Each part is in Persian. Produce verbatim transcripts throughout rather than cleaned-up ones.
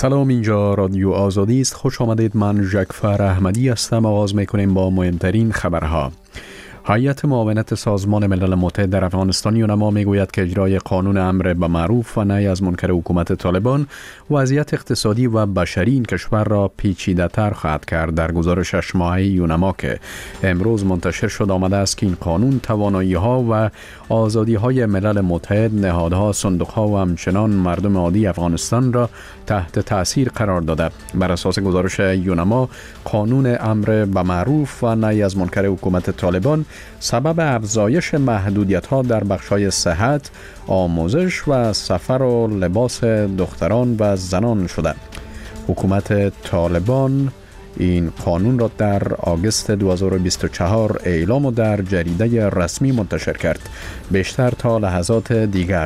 سلام، اینجا رادیو آزادی است. خوش آمدید. من ژکفر احمدی هستم. آغاز میکنیم با مهمترین خبرها. هیئت معاونت سازمان ملل متحد در افغانستان یونما میگوید که اجرای قانون امر به معروف و نهی از منکر حکومت طالبان وضعیت اقتصادی و بشری این کشور را پیچیده‌تر خواهد کرد. در گزارش شش ماهه یونما که امروز منتشر شد آمده است که این قانون توانایی‌ها و آزادی‌های ملل متحد، نهادها، صندوق‌ها و همچنان مردم عادی افغانستان را تحت تأثیر قرار داده. بر اساس گزارش یونما، قانون امر به معروف و نهی از منکر حکومت طالبان سبب افزایش محدودیت‌ها در بخش‌های صحت، آموزش و سفر و لباس دختران و زنان شده. حکومت طالبان این قانون را در آگوست دو هزار و بیست و چهار اعلام و در جریده رسمی منتشر کرد. بیشتر تا لحظات دیگر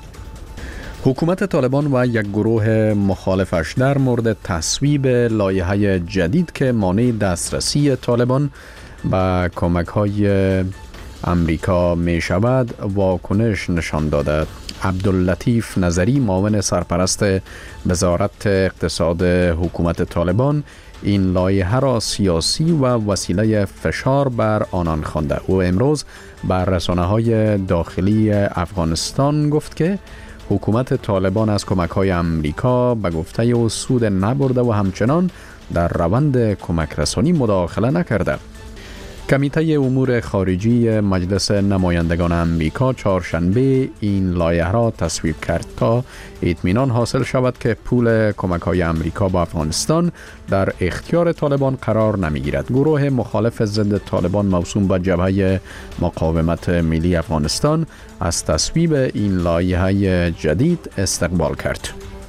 حکومت طالبان و یک گروه مخالفش در مورد تصویب لایحه جدید که مانع دسترسی طالبان با کمک‌های امریکا می شود واکنش نشان داده. عبداللطیف نظری، معاون سرپرست وزارت اقتصاد حکومت طالبان، این لایحه را سیاسی و وسیله فشار بر آنان خوانده. او امروز بر رسانه‌های داخلی افغانستان گفت که حکومت طالبان از کمک‌های امریکا به گفته او سود نبرده و همچنان در روند کمک رسانی مداخله نکرده. کمیته امور خارجی مجلس نمایندگان امریکا چهارشنبه این لایحه را تصویب کرد تا اطمینان حاصل شود که پول کمک‌های امریکا با افغانستان در اختیار طالبان قرار نمی‌گیرد. گروه مخالف ضد طالبان موسوم به جبهه مقاومت ملی افغانستان از تصویب این لایحه جدید استقبال کرد.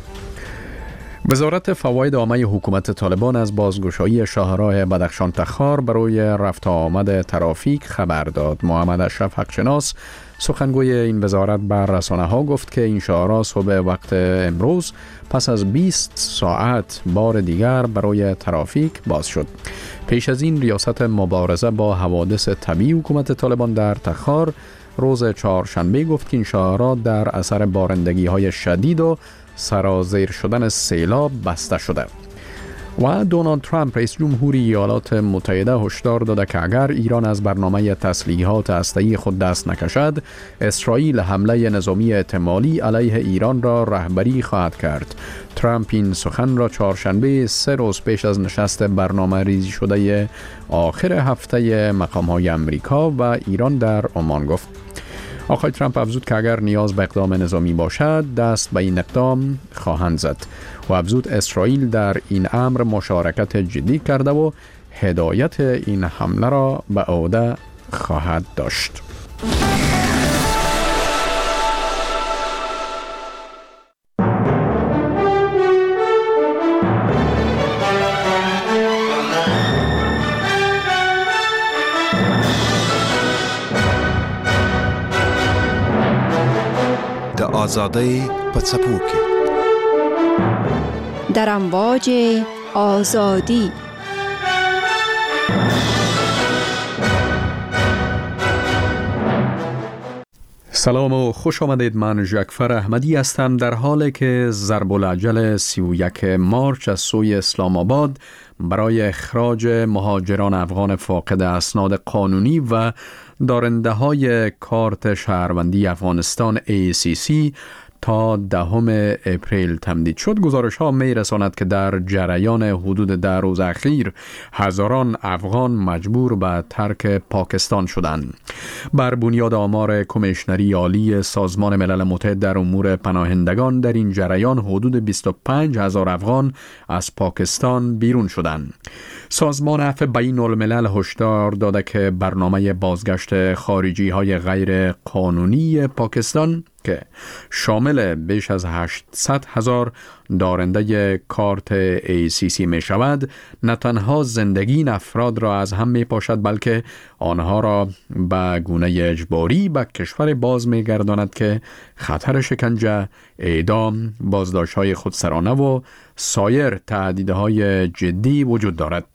وزارت فواید عامه حکومت طالبان از بازگشایی شاهراه بدخشان تخار برای رفت آمد ترافیک خبر داد. محمد اشرف حقشناس، سخنگوی این وزارت، بر رسانه‌ها گفت که این شاهراه صبح وقت امروز پس از بیست ساعت بار دیگر برای ترافیک باز شد. پیش از این ریاست مبارزه با حوادث طبیعی حکومت طالبان در تخار روز چهارشنبه گفت که این شاهراه در اثر بارندگی‌های شدید و سرازیر شدن سیلاب بسته شده. و دونالد ترامپ رئیس جمهوری ایالات متحده هشدار داده که اگر ایران از برنامه تسلیحات هسته‌ای خود دست نکشد، اسرائیل حمله نظامی احتمالی علیه ایران را رهبری خواهد کرد. ترامپ این سخن را چهارشنبه سه روز پیش از نشست برنامه ریزی شده آخر هفته مقام‌های امریکا و ایران در عمان گفت. آقای ترامپ افزود که اگر نیاز به اقدام نظامی باشد دست به این اقدام خواهند زد و افزود اسرائیل در این امر مشارکت جدی کرده و هدایت این حمله را به عهده خواهد داشت. آزادی په څپو کې در امواج آزادی. سلام و خوش آمدید. من ژکفر احمدی هستم. در حالی که ضرب العجل سی و یک مارچ از سوی اسلام آباد برای اخراج مهاجران افغان فاقد اسناد قانونی و دارنده های کارت شهروندی افغانستان ای سی سی تا دهم اپریل تمدید شد، گزارش ها می رساند که در جریان حدود ده روز اخیر هزاران افغان مجبور به ترک پاکستان شدند. بر بنیاد آمار کمیشنری عالی سازمان ملل متحد در امور پناهندگان، در این جریان حدود بیست و پنج هزار افغان از پاکستان بیرون شدند. سازمان عفو بین الملل هشدار داده که برنامه بازگشت خارجی های غیر قانونی پاکستان که شامل بیش از هشتصد هزار دارنده کارت ای سی سی می شود، نه تنها زندگی این افراد را از هم می پاشد بلکه آنها را به گونه اجباری به کشور باز می گرداند که خطر شکنجه، اعدام، بازداشت های خودسرانه و سایر تهدیدهای جدی وجود دارد.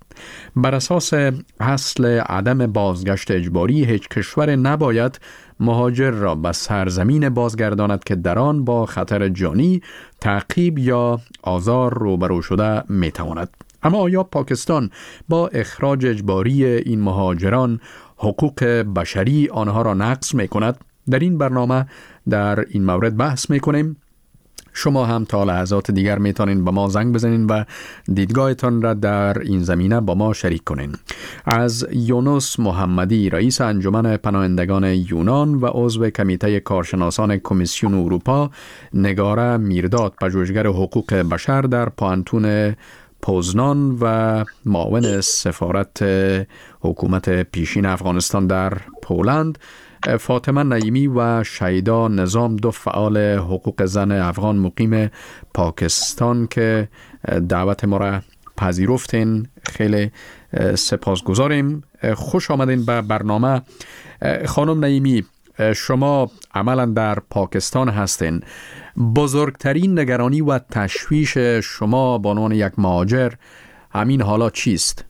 بر اساس اصل عدم بازگشت اجباری، هیچ کشور نباید مهاجر را به سرزمین بازگرداند که در آن با خطر جانی، تعقیب یا آزار روبرو شده میتواند. اما آیا پاکستان با اخراج اجباری این مهاجران حقوق بشری آنها را نقض میکند؟ در این برنامه در این مورد بحث میکنیم. شما هم تا لحظات دیگر میتونین با ما زنگ بزنین و دیدگاهتان را در این زمینه با ما شریک کنین. از یونس محمدی، رئیس انجمن پناهندگان یونان و عضو کمیته کارشناسان کمیسیون اروپا، نگاره میرداد، پژوهشگر حقوق بشر در پانتون پوزنان و معاون سفارت حکومت پیشین افغانستان در پولند، فاطمه نعیمی و شیدا نظام، دو فعال حقوق زن افغان مقیم پاکستان که دعوت ما را پذیرفتین. خیلی سپاسگزاریم. خوش آمدین به برنامه. خانم نعیمی، شما عملا در پاکستان هستین. بزرگترین نگرانی و تشویش شما به عنوان یک مهاجر همین حالا چیست؟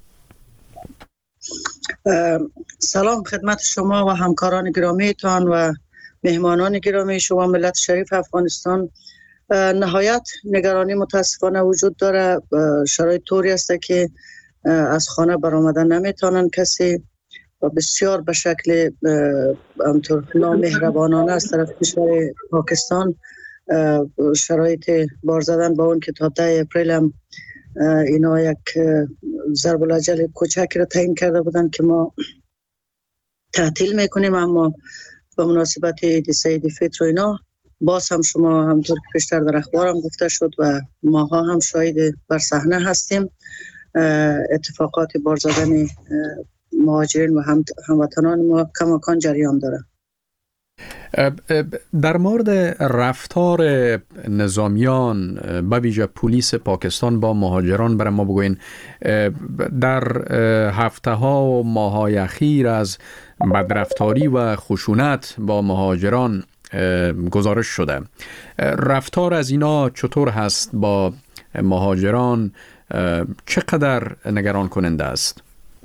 سلام خدمت شما و همکاران گرامیتان و مهمانان گرامی شما ملت شریف افغانستان. نهایت نگرانی متاسفانه وجود داره. شرایط طوری است که از خانه برآمدن نمیتونن کسی و بسیار به شکل همطور نامهربانانه از طرف کشور پاکستان شرایط بار زدن با اون که تا ده اپریل هم اینا یک ضرب الاجل کوچک را تعیین کرده بودن که ما تعطیل میکنیم، اما به مناسبت عید سعید فطر و اینا باز هم شما همطور که پیشتر در اخبار هم گفته شد و ماها هم شاهد بر صحنه هستیم، اتفاقات بار زدن مهاجرین و هم هموطنان ما کماکان جریان داره. در مورد رفتار نظامیان به ویژه پلیس پاکستان با مهاجران برای ما بگوین. در هفته ها و ماه های اخیر از بدرفتاری و خشونت با مهاجران گزارش شده. رفتار از اینا چطور هست با مهاجران؟ چقدر نگران کننده است؟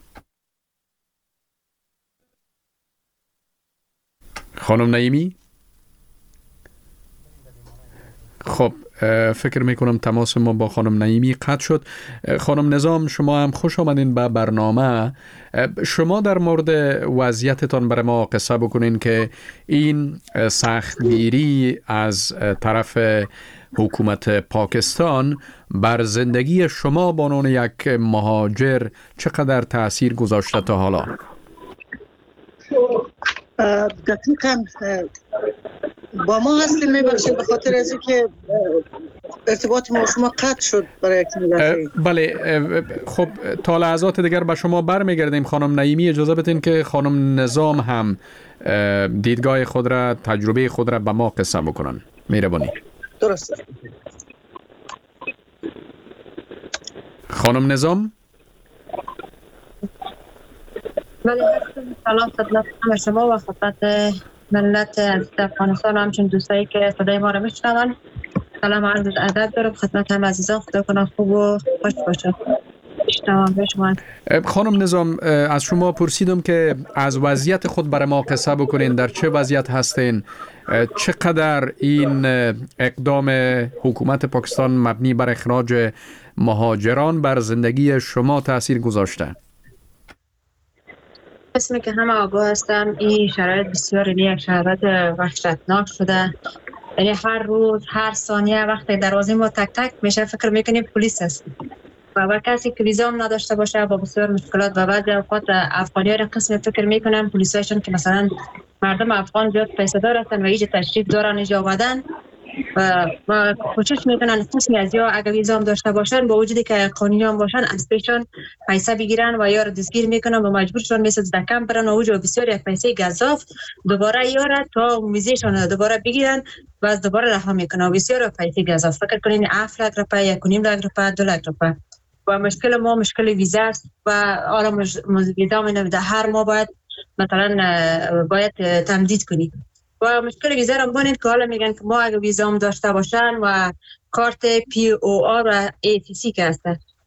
خانم نعیمی؟ خب فکر میکنم تماس ما با خانم نعیمی قطع شد. خانم نظام، شما هم خوش آمدین به برنامه. شما در مورد وضعیتتان برای ما قصه بکنین که این سختگیری از طرف حکومت پاکستان بر زندگی شما به عنوان یک مهاجر چقدر تأثیر گذاشته تا حالا؟ دقیقاً با ما هستیم. میبخشید به خاطر از اینکه ارتباط ما شما قطع شد برای یک مدتی. بله، خب تا لحظات دیگر به شما برمیگردیم. خانم نعیمی، اجازه بدین که خانم نظام هم دیدگاه خود را، تجربه خود را به ما قصه بکنن. مهربانی. درسته. خانم نظام؟ بله، سلام خدمت شما و خدمت ملت افغانستان و همچنین دوستایی که صدای ما را میشنون. سلام عرض ادب دارم خدمت هم عزیزان. خدا کنه خوب و خوش باشه. خانم نظام، از شما پرسیدم که از وضعیت خود برای ما قصه بکنین. در چه وضعیت هستین؟ چقدر این اقدام حکومت پاکستان مبنی بر اخراج مهاجران بر زندگی شما تأثیر گذاشته؟ اسمی که همه آگاه هستم، این شرایط بسیار یک شرایط وحشتناک شده. یعنی هر روز، هر ثانیه وقتی دروازه ما تک تک میشه فکر میکنیم پلیس است و با کسی که ویزا هم نداشته باشه با بسیار مشکلات و بعضی اوقات افغانی‌ها را قسم فکر میکنن پلیسایشون که مثلا مردم افغان زیاد پیسه دار هستن و اینجا تشریف دارن، اینجا آمدن و ما کوشش میکنن قسمی از یا اگر ویزا هم داشته باشن با وجودی که قانونی هم باشن از پیشون پیسه بگیرن و یا را دستگیر میکنن و مجبورشون میسه دکم برن و اوجا بسیار یک پیسه گزاف دوباره یاره تا ویزاشون دوباره بگیرن و از دوباره رها میکنن و بسیار پیسه گزاف. فکر کنین هفت لک روپیه، یک و نیم لک روپیه، دو لک روپیه. و مشکل ما مشکل ویزا است و حالا ویزا نمیده، هر ماه باید مثلا باید تمدید کنید و مشکل ویزا را ببینید که حالا میگن که ما اگه ویزا هم داشته باشن و کارت پی او آر و ای تی سی که هست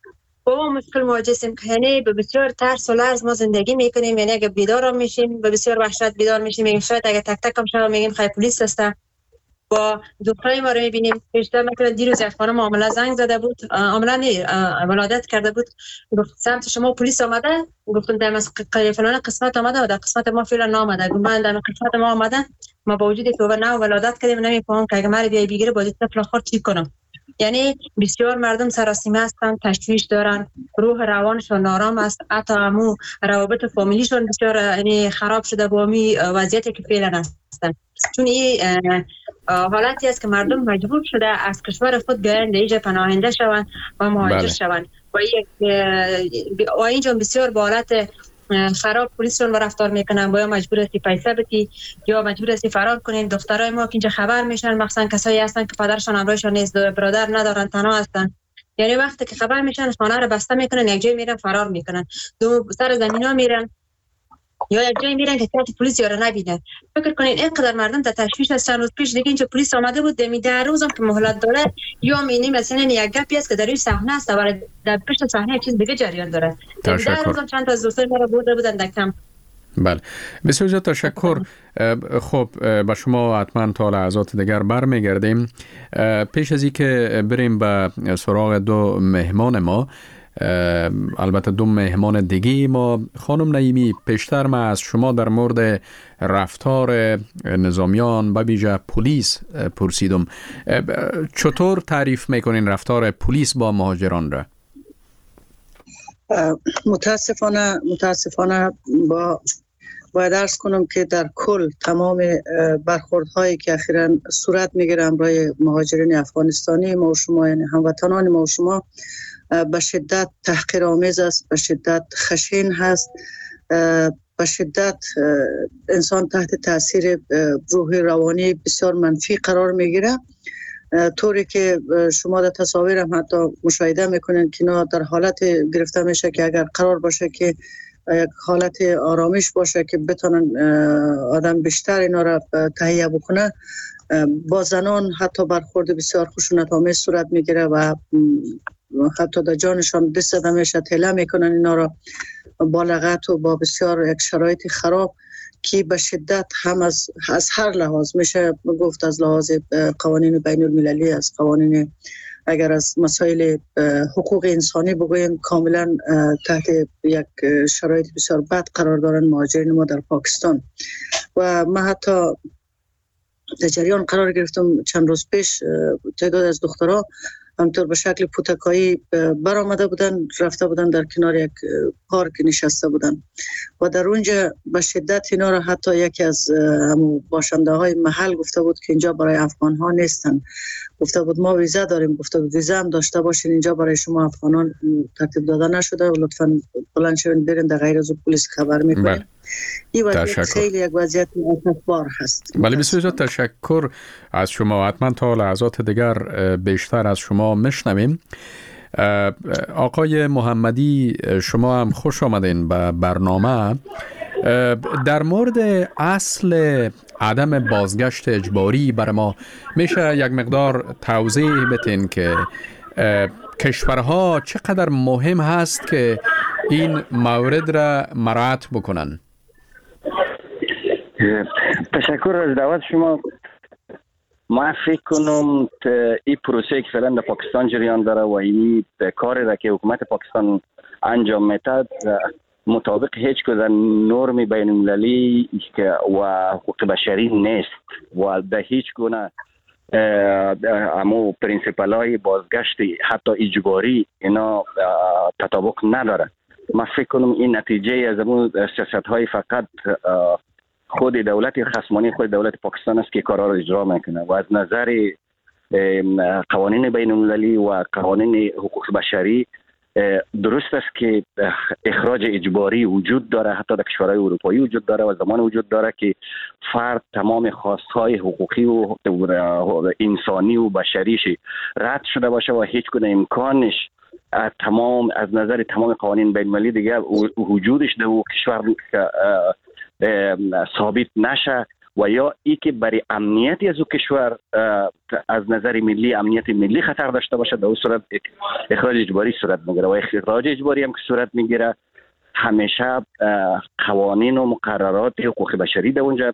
با ما مشکل مواجه هستیم که یعنی به بسیار ترس و لرز ما زندگی میکنیم. یعنی اگه بیدار میشیم به بسیار وحشت بیدار میشیم، میگیم شاید اگه تک تک هم شما میگیم خیلی پلیس هست. با دخترای ما رو میبینیم. پیشتر مثلا دیروز یک خانم عامله زنگ زده بود، عامله نه ولادت کرده بود، گفت سمت شما پلیس آمده. گفتم در مسئله فلان قسمت آمده و در قسمت ما فعلا نامده. گفتم من در قسمت ما آمده، ما با وجودی که نه ولادت کردیم نمیفهمم که اگه مرا بیای بگیره با طفل خود چی کنم. یعنی بسیار مردم سراسیمه هستن، تشویش دارن، روح روانشون نارام است، حتی همو روابط فامیلیشون بسیار یعنی خراب شده با می وضعیتی که فعلا هستن. چون این حالتی است که مردم مجبور شده از کشور خود بیاین اینجا پناهنده شوند و مهاجر شوند و و اینجا بسیار با حالت خراب پلیسشون و رفتار میکنن. باید مجبور هستی پیسه بدی یا مجبور هستی فرار کنین. دخترای ما که اینجا خبر میشن، مخصوصا کسایی هستن که پدرشون همراهشون نیست، برادر ندارن، تنها هستن، یعنی وقتی که خبر میشن خانه رو بسته میکنن، یک جای میرن فرار میکنن، دو سر زمینا میرن یا یک جایی میرن که کسی پلیس یارو نبینه. فکر کنین اینقدر مردم در تشویش هستن. چند روز پیش دیگه اینجا پلیس آمده بود، دمی ده روزم که مهلت داره یا مینی مثلا یک گپی است که در این صحنه است ولی در پشت صحنه یک چیز دیگه جریان داره. ده روزم چند تا از دوستای ما رو برده بودن در کمپ. بله بسیار زیاد تشکر. خب با شما حتما تا لحظات دیگر برمیگردیم. پیش از اینکه بریم به سراغ دو مهمان ما، البته دو مهمان دیگه ما، خانم نعیمی پیشتر ما از شما در مورد رفتار نظامیان و ویژه پلیس پرسیدم. چطور تعریف میکنین رفتار پلیس با مهاجران را؟ متاسفانه متاسفانه با باید عرض کنم که در کل تمام برخوردهایی که اخیراً صورت میگیره برای مهاجرین افغانستانی ما و شما، یعنی هموطنان ما و شما، به شدت تحقیرآمیز است، به شدت خشن هست، به شدت انسان تحت تاثیر روحی روانی بسیار منفی قرار میگیره. طوری که شما در تصاویر هم حتی مشاهده میکنین که اینا در حالت گرفته میشه که اگر قرار باشه که یک حالت آرامش باشه که بتونن آدم بیشتر اینا را تهیه بکنه، با زنان حتی برخورد بسیار خشونت‌آمیز صورت میگیره و حتی در جانشان دست زده میشه، تله میکنن اینا را با لغت و با بسیار یک شرایط خراب که به شدت هم از از هر لحاظ میشه گفت، از لحاظ قوانین بین المللی، از قوانین اگر از مسائل حقوق انسانی بگویم، کاملا تحت یک شرایط بسیار بد قرار دارن مهاجرین ما در پاکستان. و من حتی در جریان قرار گرفتم چند روز پیش تعداد از دخترها همطور به شکل پوتکایی برآمده بودن، رفته بودن در کنار یک پارک نشسته بودن و در اونجا به شدت اینا را حتی یکی از همون باشنده های محل گفته بود که اینجا برای افغان ها نیستن، گفته بود ما ویزا داریم، گفته بود ویزا هم داشته باشین، اینجا برای شما افغانان ترتیب داده نشده و لطفاً بلند شوین برین در غیر از پلیس خبر میکنین. این وضعیت خیلی یک وضعیت اسفبار هست. بله بسیار تشکر از شما. حتما تا لحظات دیگر بیشتر از شما میشنویم. آقای محمدی شما هم خوش آمدین به برنامه. در مورد اصل عدم بازگشت اجباری برای ما میشه یک مقدار توضیح بدین که کشورها چقدر مهم هست که این مورد را مراعات بکنن؟ تشکر از دعوت شما. ما فکر کنم این پروسه که فعلا در پاکستان جریان داره و این کاری را که حکومت پاکستان انجام میده مطابق هیچ کدام نرم بین المللی و حقوق بشری نیست و در هیچ گونه امو پرینسیپل های بازگشت حتی اجباری اینا تطابق نداره. ما فکر کنم این نتیجه از امو سیاست های فقط خود دولت خصمانه خود دولت پاکستان است که کارا را اجرا میکنه و از نظر قوانین بین المللی و قوانین حقوق بشری درست است که اخراج اجباری وجود داره، حتی در کشورهای اروپایی وجود داره و زمان وجود داره که فرد تمام خواستهای حقوقی و انسانی و بشریش رد شده باشه و هیچ گونه امکانش از تمام از نظر تمام قوانین بین المللی دیگه وجودش در کشور ثابت نشه و یا ای که برای امنیتی از او کشور از نظر ملی امنیت ملی خطر داشته باشه، در اون صورت اخراج اجباری صورت میگیره. و اخراج اجباری هم که صورت میگیره همیشه قوانین و مقررات حقوق بشری در اونجا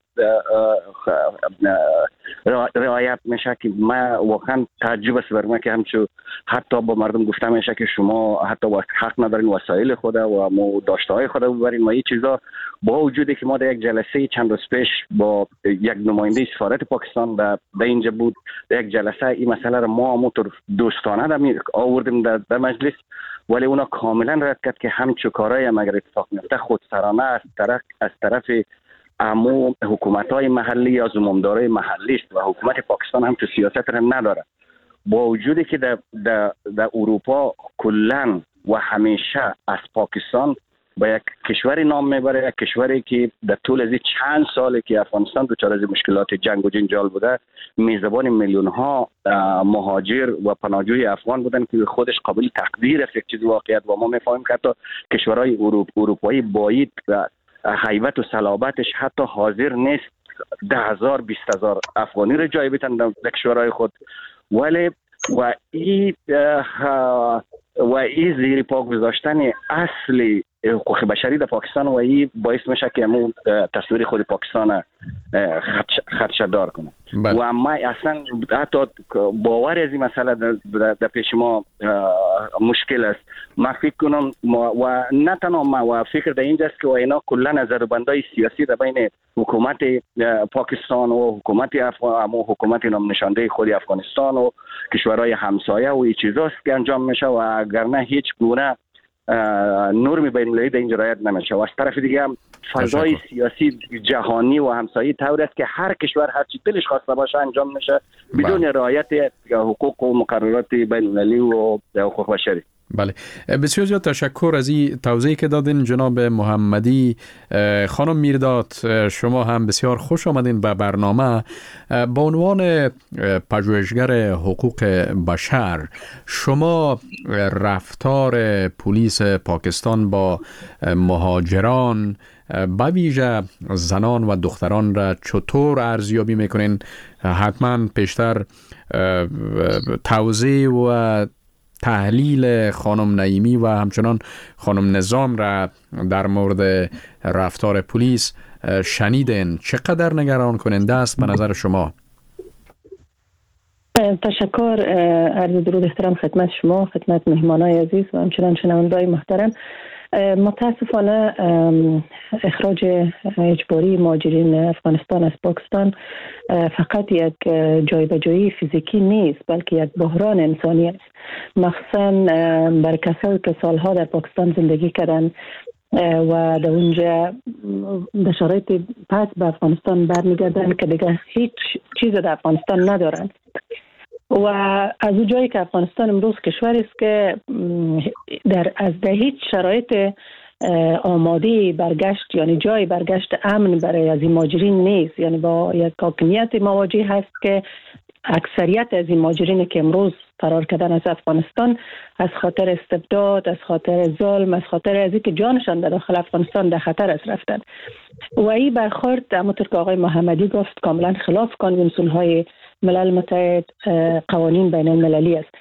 رعایت میشه که ما واقعا تعجب است بر ما که همچون حتی با مردم گفته میشه که شما حتی حق ندارین وسایل خود و مو داشته های خود ببرین و این چیزا، با وجودی که ما در یک جلسه چند روز پیش با یک نماینده سفارت پاکستان در اینجا بود، در یک جلسه این مسئله را ما همونطور دوستانه آوردیم در, در مجلس، ولی اونا کاملا رد کرد که همچون کارهای هم اگر اتفاق میفته خودسرانه از طرف از طرف عموم حکومت‌های محلی یا زمامدارای محلی است و حکومت پاکستان هم تو سیاست را نداره. با وجودی که در, در, در اروپا کلاً و همیشه از پاکستان با یک کشوری نام میبره، یک کشوری که در طول از چند سالی که افغانستان دچار از مشکلات جنگ و جنجال بوده میزبان میلیون ها مهاجر و پناهجوی افغان بودن که خودش قابل تقدیر است یک چیز واقعیت. و ما میفهمیم که حتی کشورهای اروپ اروپایی باید هیبت و صلابتش حتی حاضر نیست ده هزار بیست هزار افغانی رو جای بتن در کشورهای خود، ولی و این و این زیر پا گذاشتن اصلی حقوق بشری در پاکستان و این باعث میشه که همون تصویر خود پاکستان خدشه‌دار کنه. و اما اصلا حتی باور از این مسئله در, در پیش ما مشکل است. ما فکر کنم و نه تنها ما و فکر در اینجاست که و اینا کلا نظربندای سیاسی در بین حکومت پاکستان و حکومت افغان و حکومت نام نشانده خود افغانستان و کشورهای همسایه و این چیزاست که انجام میشه و اگر نه هیچ گونه نرم بین المللی در اینجا رعایت نمیشه. و از طرف دیگه هم فضای سیاسی جهانی و همسایه طور است که هر کشور هر چی دلش خواسته باشه انجام میشه بدون رعایت حقوق و مقررات بین المللی و حقوق بشری. بله، بسیار زیاد تشکر از این توضیحی که دادین جناب محمدی. خانم میرداد، شما هم بسیار خوش آمدین به برنامه. با عنوان پژوهشگر حقوق بشر، شما رفتار پلیس پاکستان با مهاجران به ویژه زنان و دختران را چطور ارزیابی میکنین؟ حتما پیشتر توضیح و تحلیل خانم نعیمی و همچنان خانم نظام را در مورد رفتار پلیس شنیدین. چقدر نگران کننده است به نظر شما؟ تشکر، عرض درود احترام خدمت شما، خدمت مهمانای عزیز و همچنان شنوندگان محترم. متاسفانه اخراج اجباری مهاجرین افغانستان از پاکستان فقط یک جایبجایی فیزیکی نیست، بلکه یک بحران انسانی است، مخصوصا برای کسایی که سالها در پاکستان زندگی کردن و در اونجا به شرایط پس به افغانستان برمیگردن که دیگه هیچ چیز در افغانستان ندارن. و از اون جایی که افغانستان امروز کشوری است که در از به هیچ شرایط آماده برگشت، یعنی جای برگشت امن برای از این مهاجرین نیست، یعنی با یک حاکمیت مواجه هست که اکثریت از این مهاجرین که امروز فرار کردن از افغانستان از خاطر استبداد، از خاطر ظلم، از خاطر از اینکه جانشان در داخل افغانستان در خطر است رفتن. و این برخورد همونطور که آقای محمدی گفت کاملا خلاف کنوانسیون‌های ملل متحد، قوانین بین المللی است.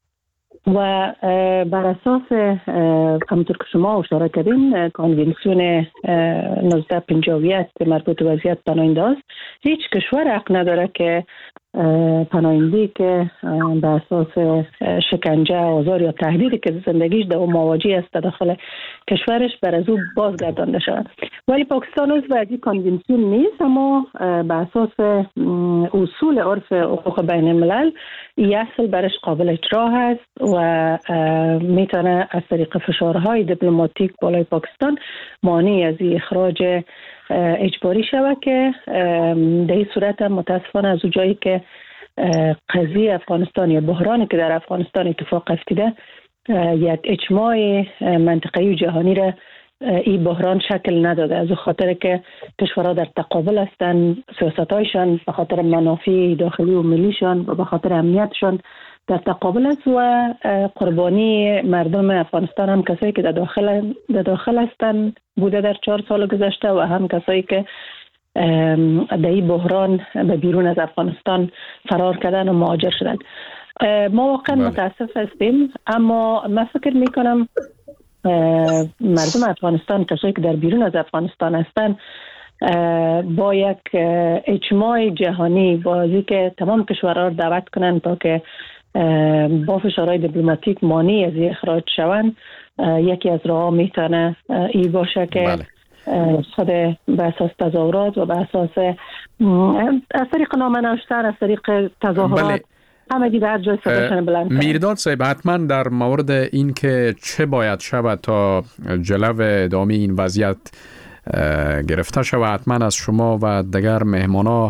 و بر اساس همونطور که شما اشاره کردین کنوانسیون نوزده پنجاه و یک مربوط به وضعیت پناهنده است، هیچ کشور حق نداره که پناهنده که به اساس شکنجه، آزار یا تهدیدی که زندگیش در مواجه است داخل کشورش بر از او بازگردانده شود. ولی پاکستان عضو از این کنوانسیون نیست، اما به اساس اصول عرف حقوق بین الملل این اصل برش قابل اجرا هست و میتونه از طریق فشارهای دیپلماتیک بالای پاکستان مانع از اخراج اجباری شود که در این صورت هم متاسفانه از جایی که قضیه افغانستان یا بحرانی که در افغانستان اتفاق افتیده یک اجماع منطقه‌ای و جهانی را این بحران شکل نداده، از خاطر که کشورها در تقابل هستند، سیاست‌هایشان به خاطر منافع داخلی و ملیشان و به خاطر امنیتشان در تقابل است و قربانی مردم افغانستان هم کسایی که در داخل در داخل هستند بوده در چهار سال گذشته و هم کسایی که در این بحران به بیرون از افغانستان فرار کردن و مهاجر شدن. ما واقعا متاسف هستیم، اما من فکر میکنم مردم افغانستان، کسایی که در بیرون از افغانستان هستن، با یک اجماع جهانی با که تمام کشورها را دعوت کنند تا که با فشارهای دیپلماتیک مانع از اخراج شوند، یکی از راه میتونه ای باشه که بله. خود به اساس تظاهرات و به اساس از طریق نامه نوشتن، از طریق تظاهرات بله. همه دی در جای صداشون بلند کنن. میرداد صاحب، حتما در مورد این که چه باید شود تا جلو ادامه این وضعیت گرفته شود، حتما از شما و دیگر مهمانا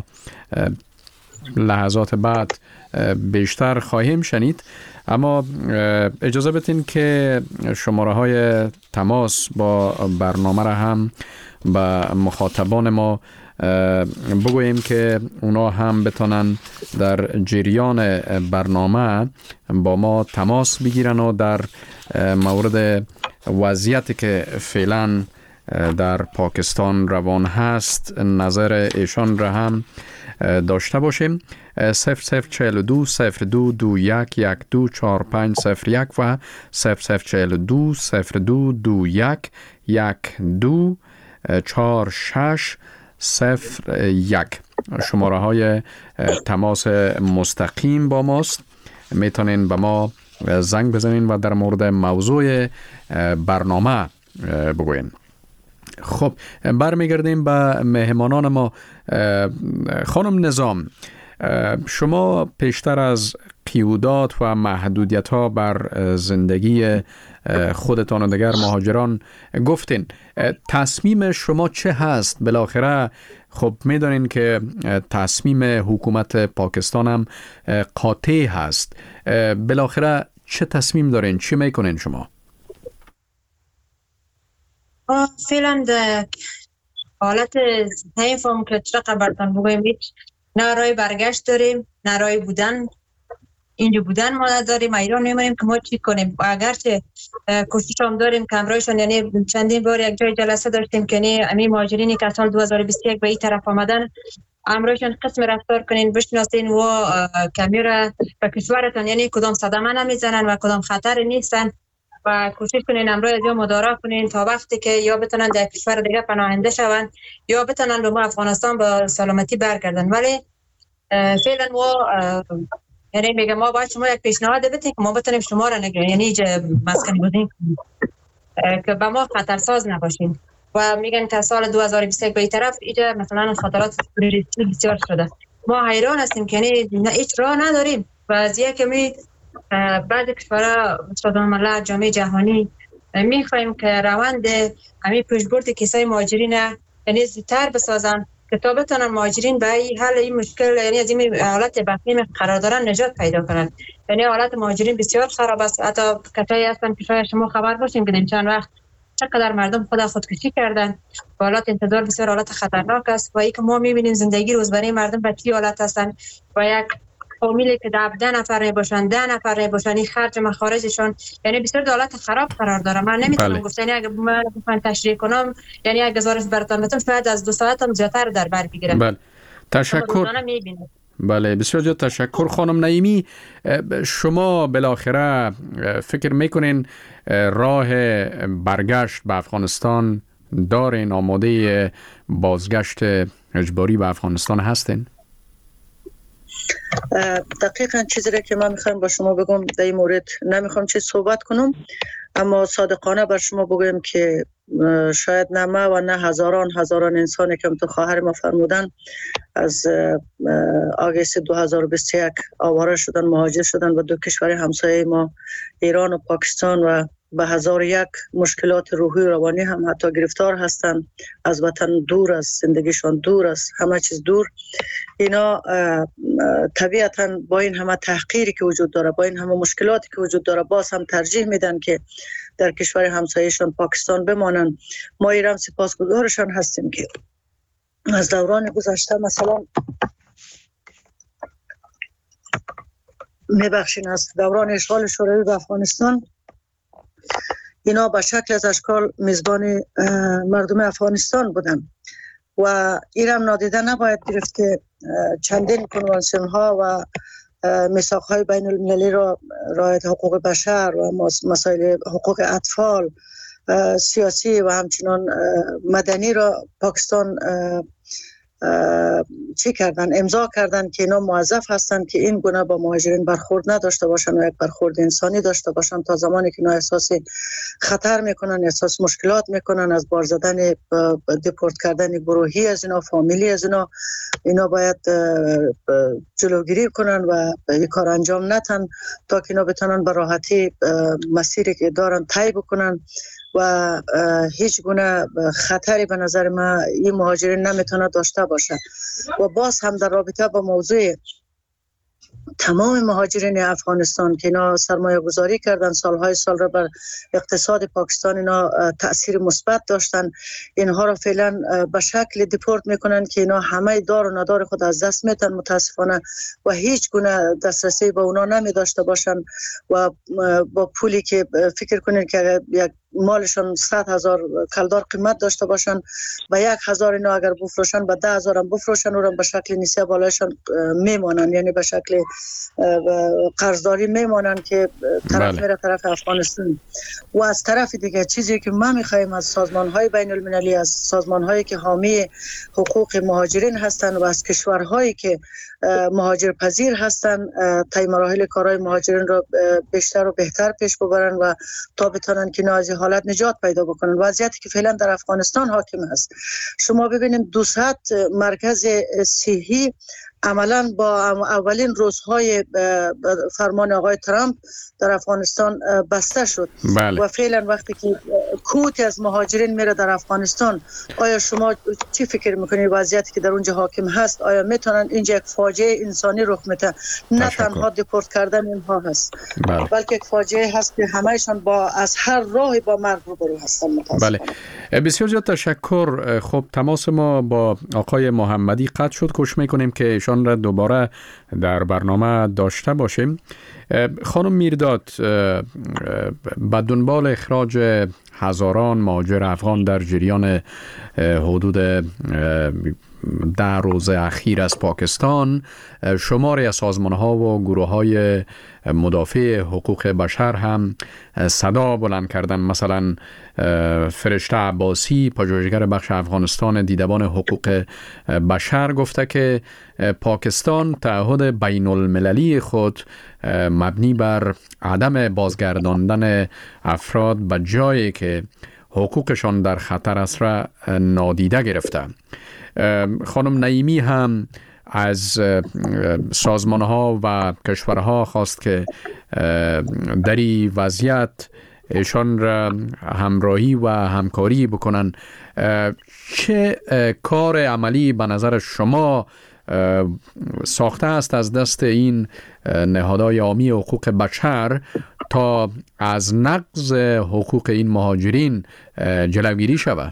لحظات بعد بیشتر خواهیم شنید. اما اجازه بدین که شماره های تماس با برنامه را هم به مخاطبان ما بگوییم که اونا هم بتونن در جریان برنامه با ما تماس بگیرن و در مورد وضعیتی که فعلا در پاکستان روان هست نظر ایشان را هم داشته باشیم. صفر صفر چهل و دو صفر دو دو یک یک دو چهار پنج صفر یک و صفر صفر چهل و دو صفر دو دو یک یک دو چهار شش صفر یک شماره های تماس مستقیم با ماست. میتونین به ما زنگ بزنین و در مورد موضوع برنامه بگوین. خب برمیگردیم به مهمانان ما. خانم نظام، شما پیشتر از قیودات و محدودیت ها بر زندگی خودتان و دیگر مهاجران گفتین. تصمیم شما چه هست؟ بالاخره خب میدانین که تصمیم حکومت پاکستان هم قاطع هست. بالاخره چه تصمیم دارین؟ چی میکنین شما؟ فعلا در حالت نمیفهم که چرا براتون بگویم، هیچ نه رای برگشت داریم نه رای بودن. اینجا بودن ما نداریم، ایران نمی‌مونیم که ما چی کنیم. و اگرچه کوشش هم داریم که امرایشان، یعنی چندین بار یک جای جلسه داشتیم که نه امی مهاجرینی که سال دو هزار و بیست و یک به این طرف آمدن، امرایشان قسم رفتار کنین، بشناسین و کمیره به کشورتان، یعنی کدام صدمه نمیزنن و کدام خطر نیستن و کوشش کنین امروز از یا مدارا کنین تا وقتی که یا بتونن در کشور دیگه پناهنده شوند یا بتونن به ما افغانستان با سلامتی برگردن. ولی فعلا ما یعنی میگم ما باید شما یک پیشنهاد بدین که ما بتونیم شما را نگران، یعنی مسکن بودین که به ما خطرساز نباشین. و میگن که سال دو هزار و بیست و یک به این طرف اینجا مثلا خطرات تروریستی بسیار شده. ما حیران هستیم که یعنی هیچ راه نداریم و از یک کمی بعد کشورها سازمان ملل، جامعه جهانی میخوایم که روند همین پیشبرد کیسای مهاجرین یعنی زودتر بسازن که تا بتونن مهاجرین به این حل این مشکل، یعنی از این حالت بحثی قرار دارن نجات پیدا کنن. یعنی حالت مهاجرین بسیار خراب است. حتی کسایی هستن که شاید شما خبر باشین که این چند وقت چقدر مردم خود خودکشی کردن. حالت انتظار بسیار حالت خطرناک است و ای که ما میبینیم زندگی روزمره مردم به چی حالت هستن و یک فامیلی که ده نفر باشن ده نفر باشن این خرج مخارجشون یعنی بسیار حالت خراب قرار داره. من نمیتونم بله. گفتن اگه من بخوام تشریح کنم یعنی اگه گزارش براتون بدم شاید از دو ساعت هم زیادتر در بر بگیرم. بله تشکر. بله بسیار زیاد تشکر. خانم نعیمی، شما بالاخره فکر میکنین راه برگشت به افغانستان دارین؟ آماده بازگشت اجباری به افغانستان هستین؟ دقیقاً چیزی را که من میخوام با شما بگم در این مورد نمیخوام چیز صحبت کنم، اما صادقانه بر شما بگم که شاید نه ما و نه هزاران هزاران انسانی که تو خواهر ما فرمودن از آگست دو هزار و بیست و یک آواره شدن، مهاجر شدن و دو کشور همسایه ما ایران و پاکستان و به هزار یک مشکلات روحی و روانی هم حتی گرفتار هستند، از وطن دور، از زندگیشان دور، از همه چیز دور. اینا طبیعتاً با این همه تحقیری که وجود داره، با این همه مشکلاتی که وجود داره، باز هم ترجیح میدن که در کشور همسایه‌شان پاکستان بمانند. ما ایران سپاسگزارشان هستیم که از دوران گذشته مثلا میبخشین از دوران اشغال شوروی به افغانستان اینا به شکل از اشکال میزبان مردم افغانستان بودن و ایرم نادیده نباید گرفت که چندین کنوانسیون ها و میثاق های بین المللی را رعایت حقوق بشر و مسائل حقوق اطفال سیاسی و همچنان مدنی را پاکستان چی کردن امضا کردن که اینا موظف هستن که این گونه با مهاجرین برخورد نداشته باشن و یک برخورد انسانی داشته باشن تا زمانی که اینا احساس خطر میکنن، احساس مشکلات میکنن، از بار زدن دیپورت کردن گروهی از اینا، فامیلی از اینا، اینا باید جلوگیری کنن و این کار انجام ندن تا که اینا بتونن به راحتی مسیری که دارن طی بکنن و هیچ گونه خطری به نظر من این مهاجرین نمیتونه داشته باشه. و باز هم در رابطه با موضوع تمام مهاجرین افغانستان که اینا سرمایه گذاری کردن سالهای سال را بر اقتصاد پاکستان، اینا تأثیر مثبت داشتن، اینها را فعلا به شکل دیپورت میکنن که اینا همه دار و ندار خود از دست میتن متاسفانه و هیچ گونه دسترسی به اونا نمی داشته باشن و با پولی که فکر کنین که یک مالشان صد هزار کلدار قیمت داشته باشن و یک هزار اینا اگر بفروشن به ده هزار هم بفروشن و به شکل نیسیه بالایشان میمانن، یعنی به شکل قرضداری میمانن که طرف بله. میره طرف افغانستان. و از طرف دیگه چیزی که ما میخوایم از سازمان های بین المللی، از سازمان هایی که حامی حقوق مهاجرین هستن و از کشورهایی که مهاجر پذیر هستن تا مراحل کارهای مهاجرین را بیشتر و بهتر پیش ببرن و تا بتونن که از حالت نجات پیدا بکنن. وضعیتی که فعلا در افغانستان حاکم است، شما ببینید دویست مرکز صحی عملا با اولین روزهای فرمان آقای ترامپ در افغانستان بسته شد. بله. و فعلا وقتی که کوتی از مهاجرین میره در افغانستان، آیا شما چی فکر میکنید وضعیتی که در اونجا حاکم هست آیا میتونن اینجا یک فاجعه انسانی رخ میده؟ نه تنها دیپورت کردن اینها هست، بله. بلکه یک فاجعه هست که همهشان با از هر راهی با مرگ روبرو هستن. بله، بسیار زیاد تشکر. خب تماس ما با آقای محمدی قطع شد، کوشش میکنیم که ایشان را دوباره در برنامه داشته باشیم. خانم میرداد، به دنبال اخراج هزاران مهاجر افغان در جریان حدود ده روز اخیر از پاکستان، شماری از سازمان‌ها و گروه‌های مدافع حقوق بشر هم صدا بلند کردن. مثلا فرشته عباسی، پژوهشگر بخش افغانستان دیدبان حقوق بشر، گفته که پاکستان تعهد بین المللی خود مبنی بر عدم بازگرداندن افراد به جایی که حقوقشان در خطر است را نادیده گرفته. خانم نعیمی هم از سازمان‌ها و کشورها خواست که در این وضعیت ایشان را همراهی و همکاری بکنن. چه کار عملی به نظر شما ساخته است از دست این نهادهای عامی حقوق بشر تا از نقض حقوق این مهاجرین جلوگیری شود؟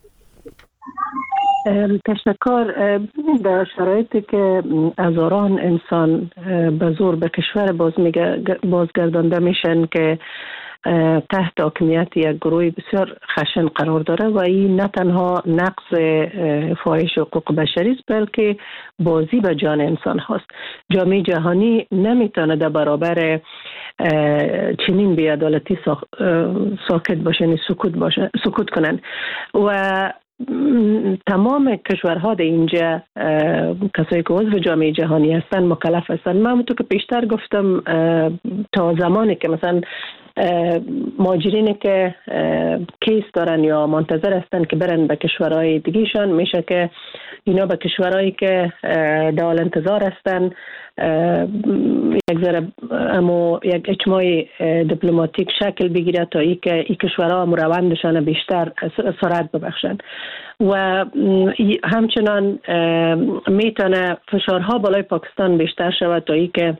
تشکر. در شرایطی که هزاران انسان به زور به کشور باز بازگردانده میشن که تحت حاکمیت یک گروه بسیار خشن قرار داره و این نه تنها نقض فاحش حقوق بشری است بلکه بازی به جان انسان هاست. جامعه جهانی نمیتونه در برابر چنین بی‌عدالتی ساکت باشن، سکوت باشن، سکوت کنن و تمام کشورها در اینجا کسایی که عضو جامعه جهانی هستن مکلف هستن. من همونطور که پیشتر گفتم تا زمانی که مثلا مهاجرینی که کیس دارن یا منتظر هستن که برن به کشورهای دیگهشان، میشه که اینا به کشورهایی که در حال انتظار هستن یک ذره اما یک اجماع دیپلماتیک شکل بگیره تا ای که این کشورها هم روندشان بیشتر سرعت ببخشن و همچنان میتونه فشارها بالای پاکستان بیشتر شود تا ای که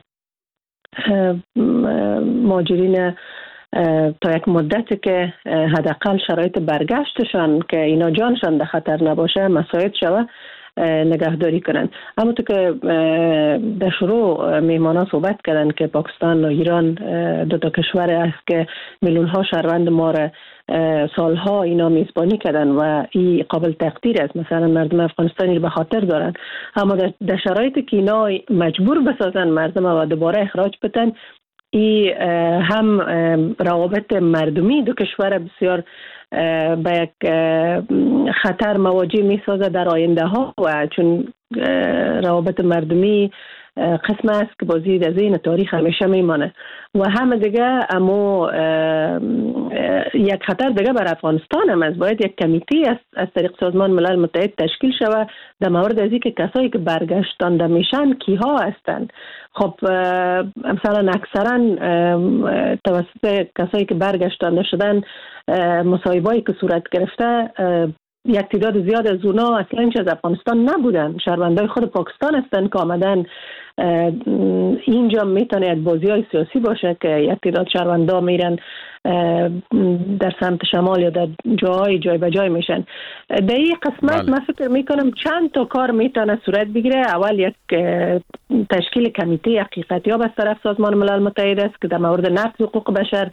مهاجرین تا یک مدتی که حداقل شرایط برگشتشان که اینا جانشان در خطر نباشه مساعد شود، نگهداری کنند. اما تو که در شروع میهمانان صحبت کردن که پاکستان و ایران دو تا کشور است که میلیون ها شهروند ما را سالها اینا میزبانی کردن و این قابل تقدیر است. مثلا مردم افغانستانی به خاطر دارن، اما در شرایطی که اینا مجبور بسازن مردم و دوباره اخراج بتن، ای هم روابط مردمی دو کشور بسیار به یک خطر مواجه می سازه در آینده ها، و چون روابط مردمی قسم است که بازی در ذهن تاریخ همیشه میمانه، و هم دیگه اما یک خطر دیگه بر افغانستان هم است. باید یک کمیتی از, از طریق سازمان ملل متحد تشکیل شود در مورد از اینکه کسایی که برگشتانده میشن کیها هستند. خب مثلا اکثرا توسط کسایی که برگشتانده شدن مصاحبه‌ای که صورت گرفته، یک تعداد زیاد از اونا اصلا هیچ از افغانستان نبودن، شهروندای خود پاکستان هستن که آمدن. اینجا میتونه یک بازی های سیاسی باشه که یک تعداد شهروندا میرن در سمت شمال یا در جای جای به جای میشن. در این قسمت بله. من فکر میکنم چند تا کار میتونه صورت بگیره. اول یک تشکیل کمیته حقیقتی ها از طرف سازمان ملل متحد است که در مورد نقض حقوق بشر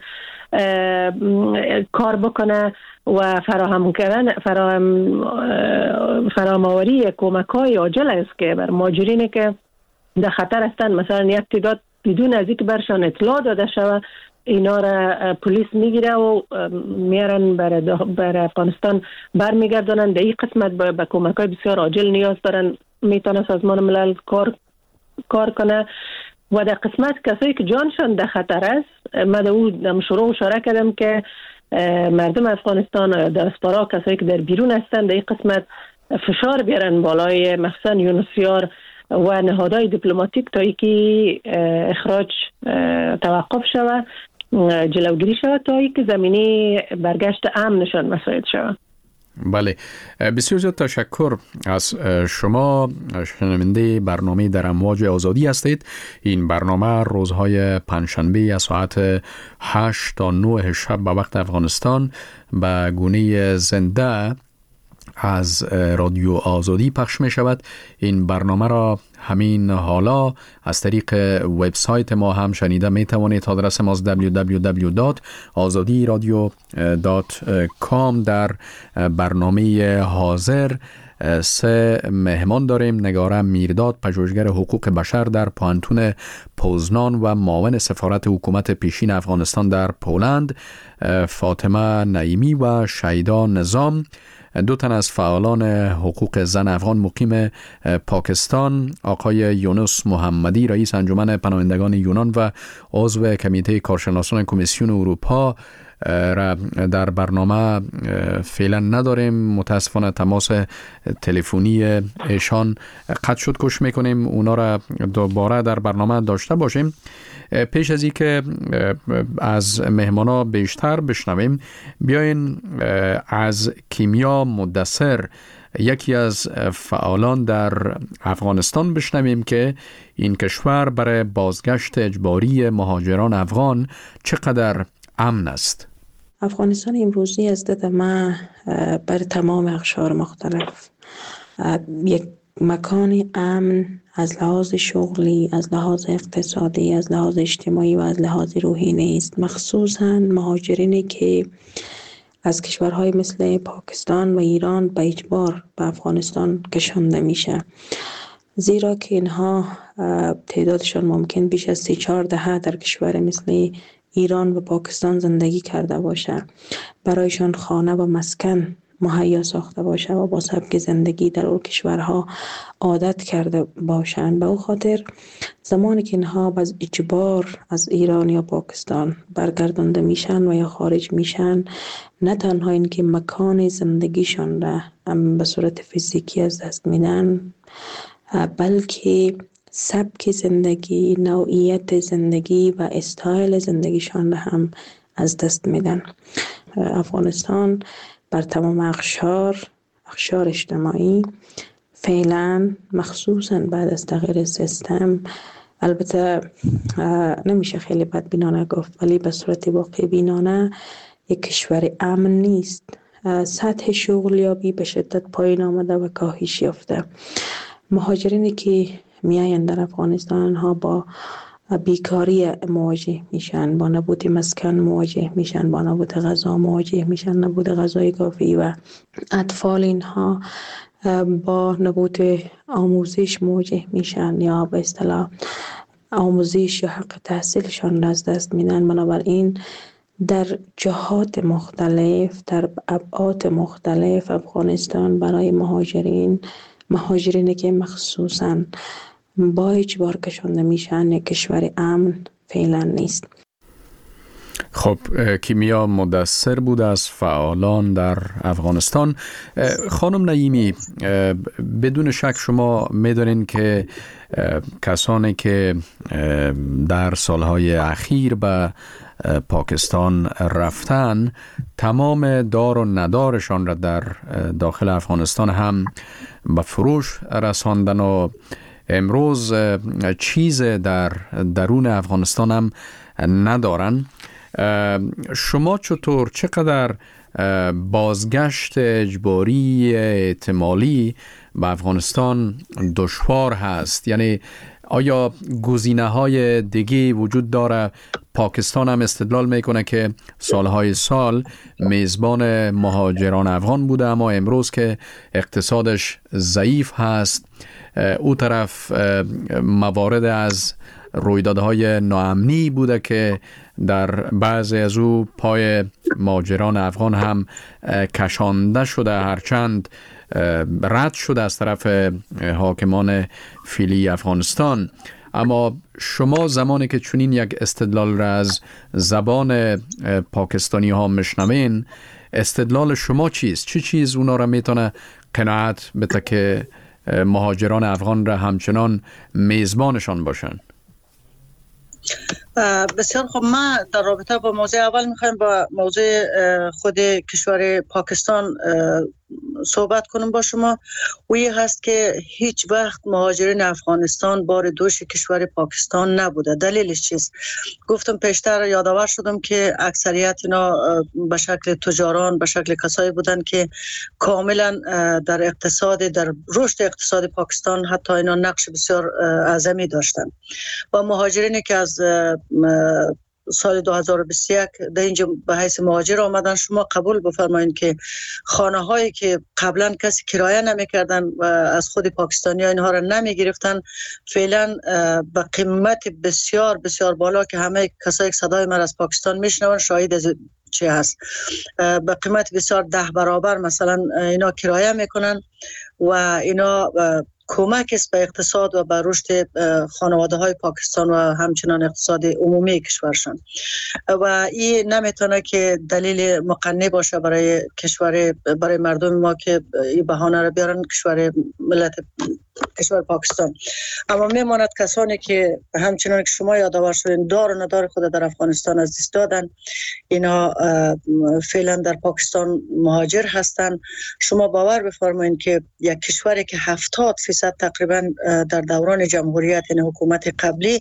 کار بکنه و فراهم کردن فراهم فراهم‌آوری کمک‌های عاجل است که بر مهاجرینی که در خطر هستند، مثلا یک تعداد بدون از اینکه برشان اطلاع داده شود اینا را پلیس میگیره و میارن بر بر افغانستان برمیگردونن. در این قسمت به کمک‌های بسیار عاجل نیاز دارن، میتونه سازمان ملل کار کار کنه. و در قسمت کسایی که جانشان در خطر است، من در اون شروع اشاره کردم که مردم افغانستان و دیاسپورا، کسایی که در بیرون هستند، در این قسمت فشار بیارن بالای مخصوصا یونسیار و نهادهای دیپلماتیک تا اینکه اخراج توقف شود، جلوگیری شود تا اینکه زمینه برگشت امنشان مساعد شود. بله، بسیار زیاد تشکر از شما. شنونده برنامه در امواج آزادی هستید. این برنامه روزهای پنجشنبه از ساعت هشت تا نه شب به وقت افغانستان به گونه زنده از رادیو آزادی پخش می شود. این برنامه را همین حالا از طریق وبسایت ما هم شنیده می توانید. آدرس ما دبلیو دبلیو دبلیو دات آزادی رادیو دات کام. در برنامه حاضر سه مهمان داریم: نگاره میرداد، پژوهشگر حقوق بشر در پوهنتون پوزنان و معاون سفارت حکومت پیشین افغانستان در پولند، فاطمه نعیمی و شیدا نظام، دو تن از فعالان حقوق زن افغان مقیم پاکستان، آقای یونس محمدی رئیس انجمن پناهندگان یونان و عضو کمیته کارشناسان کمیسیون اروپا را در برنامه فعلا نداریم. متاسفانه تماس تلفنی ایشان قطع شد. کوشش میکنیم اونا را دوباره در برنامه داشته باشیم. پیش از اینکه از مهمانا بیشتر بشنویم، بیاین از کیمیا مدثر، یکی از فعالان در افغانستان، بشنویم که این کشور برای بازگشت اجباری مهاجران افغان چقدر امن است. افغانستان امروزی از دید ما بر تمام اقشار مختلف یک مکان امن از لحاظ شغلی، از لحاظ اقتصادی، از لحاظ اجتماعی و از لحاظ روحی نیست. مخصوصاً مهاجرینی که از کشورهای مثل پاکستان و ایران به اجبار به افغانستان کشانده میشه، زیرا که اینها تعدادشان ممکن بیش از سی چهار دهه در کشور مثل ایران و پاکستان زندگی کرده باشه، برایشان خانه و مسکن مهیا ساخته باشه و با سبک زندگی در اون کشورها عادت کرده باشند. به او خاطر زمانی که اینها باز اجبار از ایران یا پاکستان برگردانده میشن و یا خارج میشن، نه تنها این که مکان زندگیشان را به صورت فیزیکی از دست میدن، بلکه سبک زندگی، نوعیت زندگی و استایل زندگیشان را هم از دست میدن. افغانستان بر تمام اقشار اقشار اجتماعی فعلا، مخصوصا بعد از تغییر سیستم، البته نمیشه خیلی بدبینانه گفت ولی به صورت واقع بینانه یک کشور امن نیست. سطح شغلیابی به شدت پایین آمده و کاهش یافته. مهاجرینی که میایند در افغانستان ها با بیکاری مواجه میشن، با نبود مسکن مواجه میشن، با نبود غذا مواجه میشن، نبود غذای کافی، و اطفال اینها با نبود آموزش مواجه میشن یا به اصطلاح آموزش یا حق تحصیلشان از دست میدن. بنابراین در جهات مختلف، در ابعاد مختلف، افغانستان برای مهاجرین مهاجرینی که مخصوصاً با اجبار کشانده میشن یک کشور امن فعلا نیست. خب کیمیا مدثر بود از فعالان در افغانستان. خانم نعیمی، بدون شک شما میدونین که کسانی که در سالهای اخیر به پاکستان رفتن تمام دار و ندارشان را در داخل افغانستان هم به فروش رساندن و امروز چیز در درون افغانستان هم ندارن. شما چطور، چقدر بازگشت اجباری احتمالی به افغانستان دشوار هست؟ یعنی آیا گزینه‌های دیگه وجود داره؟ پاکستان هم استدلال میکنه که سالهای سال میزبان مهاجران افغان بوده، اما امروز که اقتصادش ضعیف هست، او طرف موارد از رویدادهای ناامنی بوده که در بعضی از او پای مهاجران افغان هم کشانده شده، هرچند رد شده از طرف حاکمان فعلی افغانستان. اما شما زمانی که چنین یک استدلال را از زبان پاکستانی ها مشنوین، استدلال شما چیست؟ چی چیز اونا را میتونه قناعت بده که مهاجران افغان را همچنان میزبانشان باشن؟ بسیار خب، من در رابطه با موضوع اول میخوایم با موضوع خود کشور پاکستان صحبت کنم با شما. و این هست که هیچ وقت مهاجرین افغانستان بار دوش کشور پاکستان نبوده. دلیلش چیست؟ گفتم پیشتر یادآور شدم که اکثریت اینا به شکل تجاران، به شکل کسایی بودن که کاملا در اقتصاد، در رشد اقتصاد پاکستان حتی اینا نقش بسیار اعظمی داشتن. و مهاجرینی که از سال دو هزار و بیست و یک در اینجا به حیث مهاجر آمدن، شما قبول بفرمایید که خانه هایی که قبلا کسی کرایه نمی کردن و از خود پاکستانی ها اینها را نمی گرفتن، فعلا به قیمت بسیار بسیار بالا که همه کسایی که صدای من از پاکستان میشنون شاهد از چی هست، به قیمت بسیار ده برابر مثلا اینا کرایه میکنن و اینا کمک است به اقتصاد و به رشد خانواده های پاکستان و همچنان اقتصاد عمومی کشورشان. و این نمیتونه که دلیل مقنع باشه برای کشور، برای مردم ما که این بهانه را بیارن کشور ملت کشور پاکستان. اما میماند کسانی که همچنان که شما یادآور شدین دار و ندار خود در افغانستان از دست دادن، اینا فعلا در پاکستان مهاجر هستند. شما باور بفرمایید که یک کشوری که هفتاد فیصد تقریبا در دوران جمهوریت، یعنی حکومت قبلی،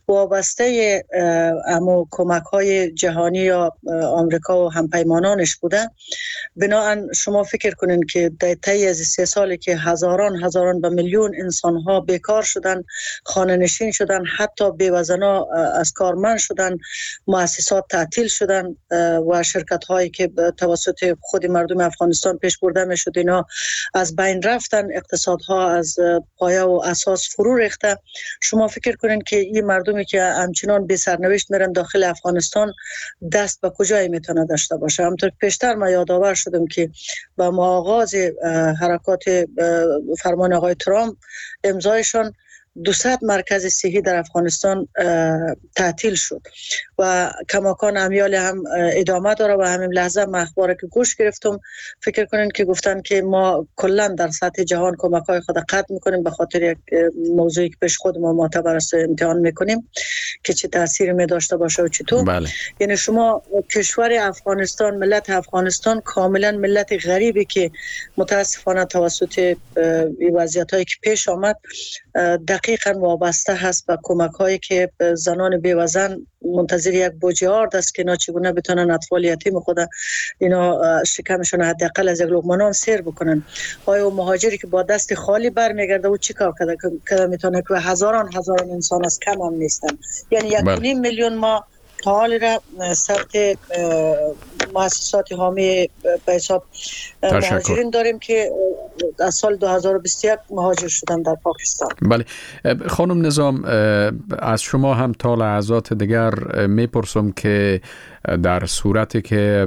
وابسته امو کمک های جهانی یا آمریکا و همپیمانانش بوده، بنابراین شما فکر کنین که در طی از سه سالی که هزاران هزاران به میلیون انسان ها بیکار شدن، خانه نشین شدن، حتی بیوزنا از کارمند شدن، مؤسسات تعطیل شدن و شرکت هایی که توسط خود مردم افغانستان پیش برده می شد اینا از بین رفتن، اقتصادها از پایه و اساس فرو ریخته. شما فکر کنین که این مردمی که همچنان بی سرنوشت میرن داخل افغانستان دست به کجایی میتونه داشته باشه؟ همونطور که پیشتر ما یادآور شدم که با ما آغاز حرکات فرمان آقای ترامپ امضایشان دوصد مرکز صحی در افغانستان تعطیل شد و کماکان امیال هم ادامه داره. و همین لحظه من اخباری که گوش گرفتم، فکر کنین که گفتن که ما کلا در سطح جهان کمک‌های خود قطع میکنیم به خاطر یک موضوعی که پیش خود ما معتبر است امتحان میکنیم که چه تأثیری می داشته باشه و چطور. بله. یعنی شما کشور افغانستان، ملت افغانستان کاملا ملت غریبی که متاسفانه توسط این وضعیتایی که پیش آمد دقیقاً وابسته هست به کمک هایی که زنان بیوزن منتظر یک بوجیارد است که اینا چگونه بتونن اطفال یتیم خود اینا شکمشون حداقل از یک لقمه نان سیر بکنن. آیا مهاجری که با دست خالی برمیگرده او چی کار کرده که میتونه که هزاران هزاران انسان از کم هم نیستن. یعنی یک و نیم میلیون ما تا حال را ثبت مؤسسات حامی به حساب مهاجرین داریم که از سال دو هزار و بیست و یک مهاجر شدن در پاکستان. بله خانم نظام، از شما هم تا لحظات دیگر میپرسم که در صورتی که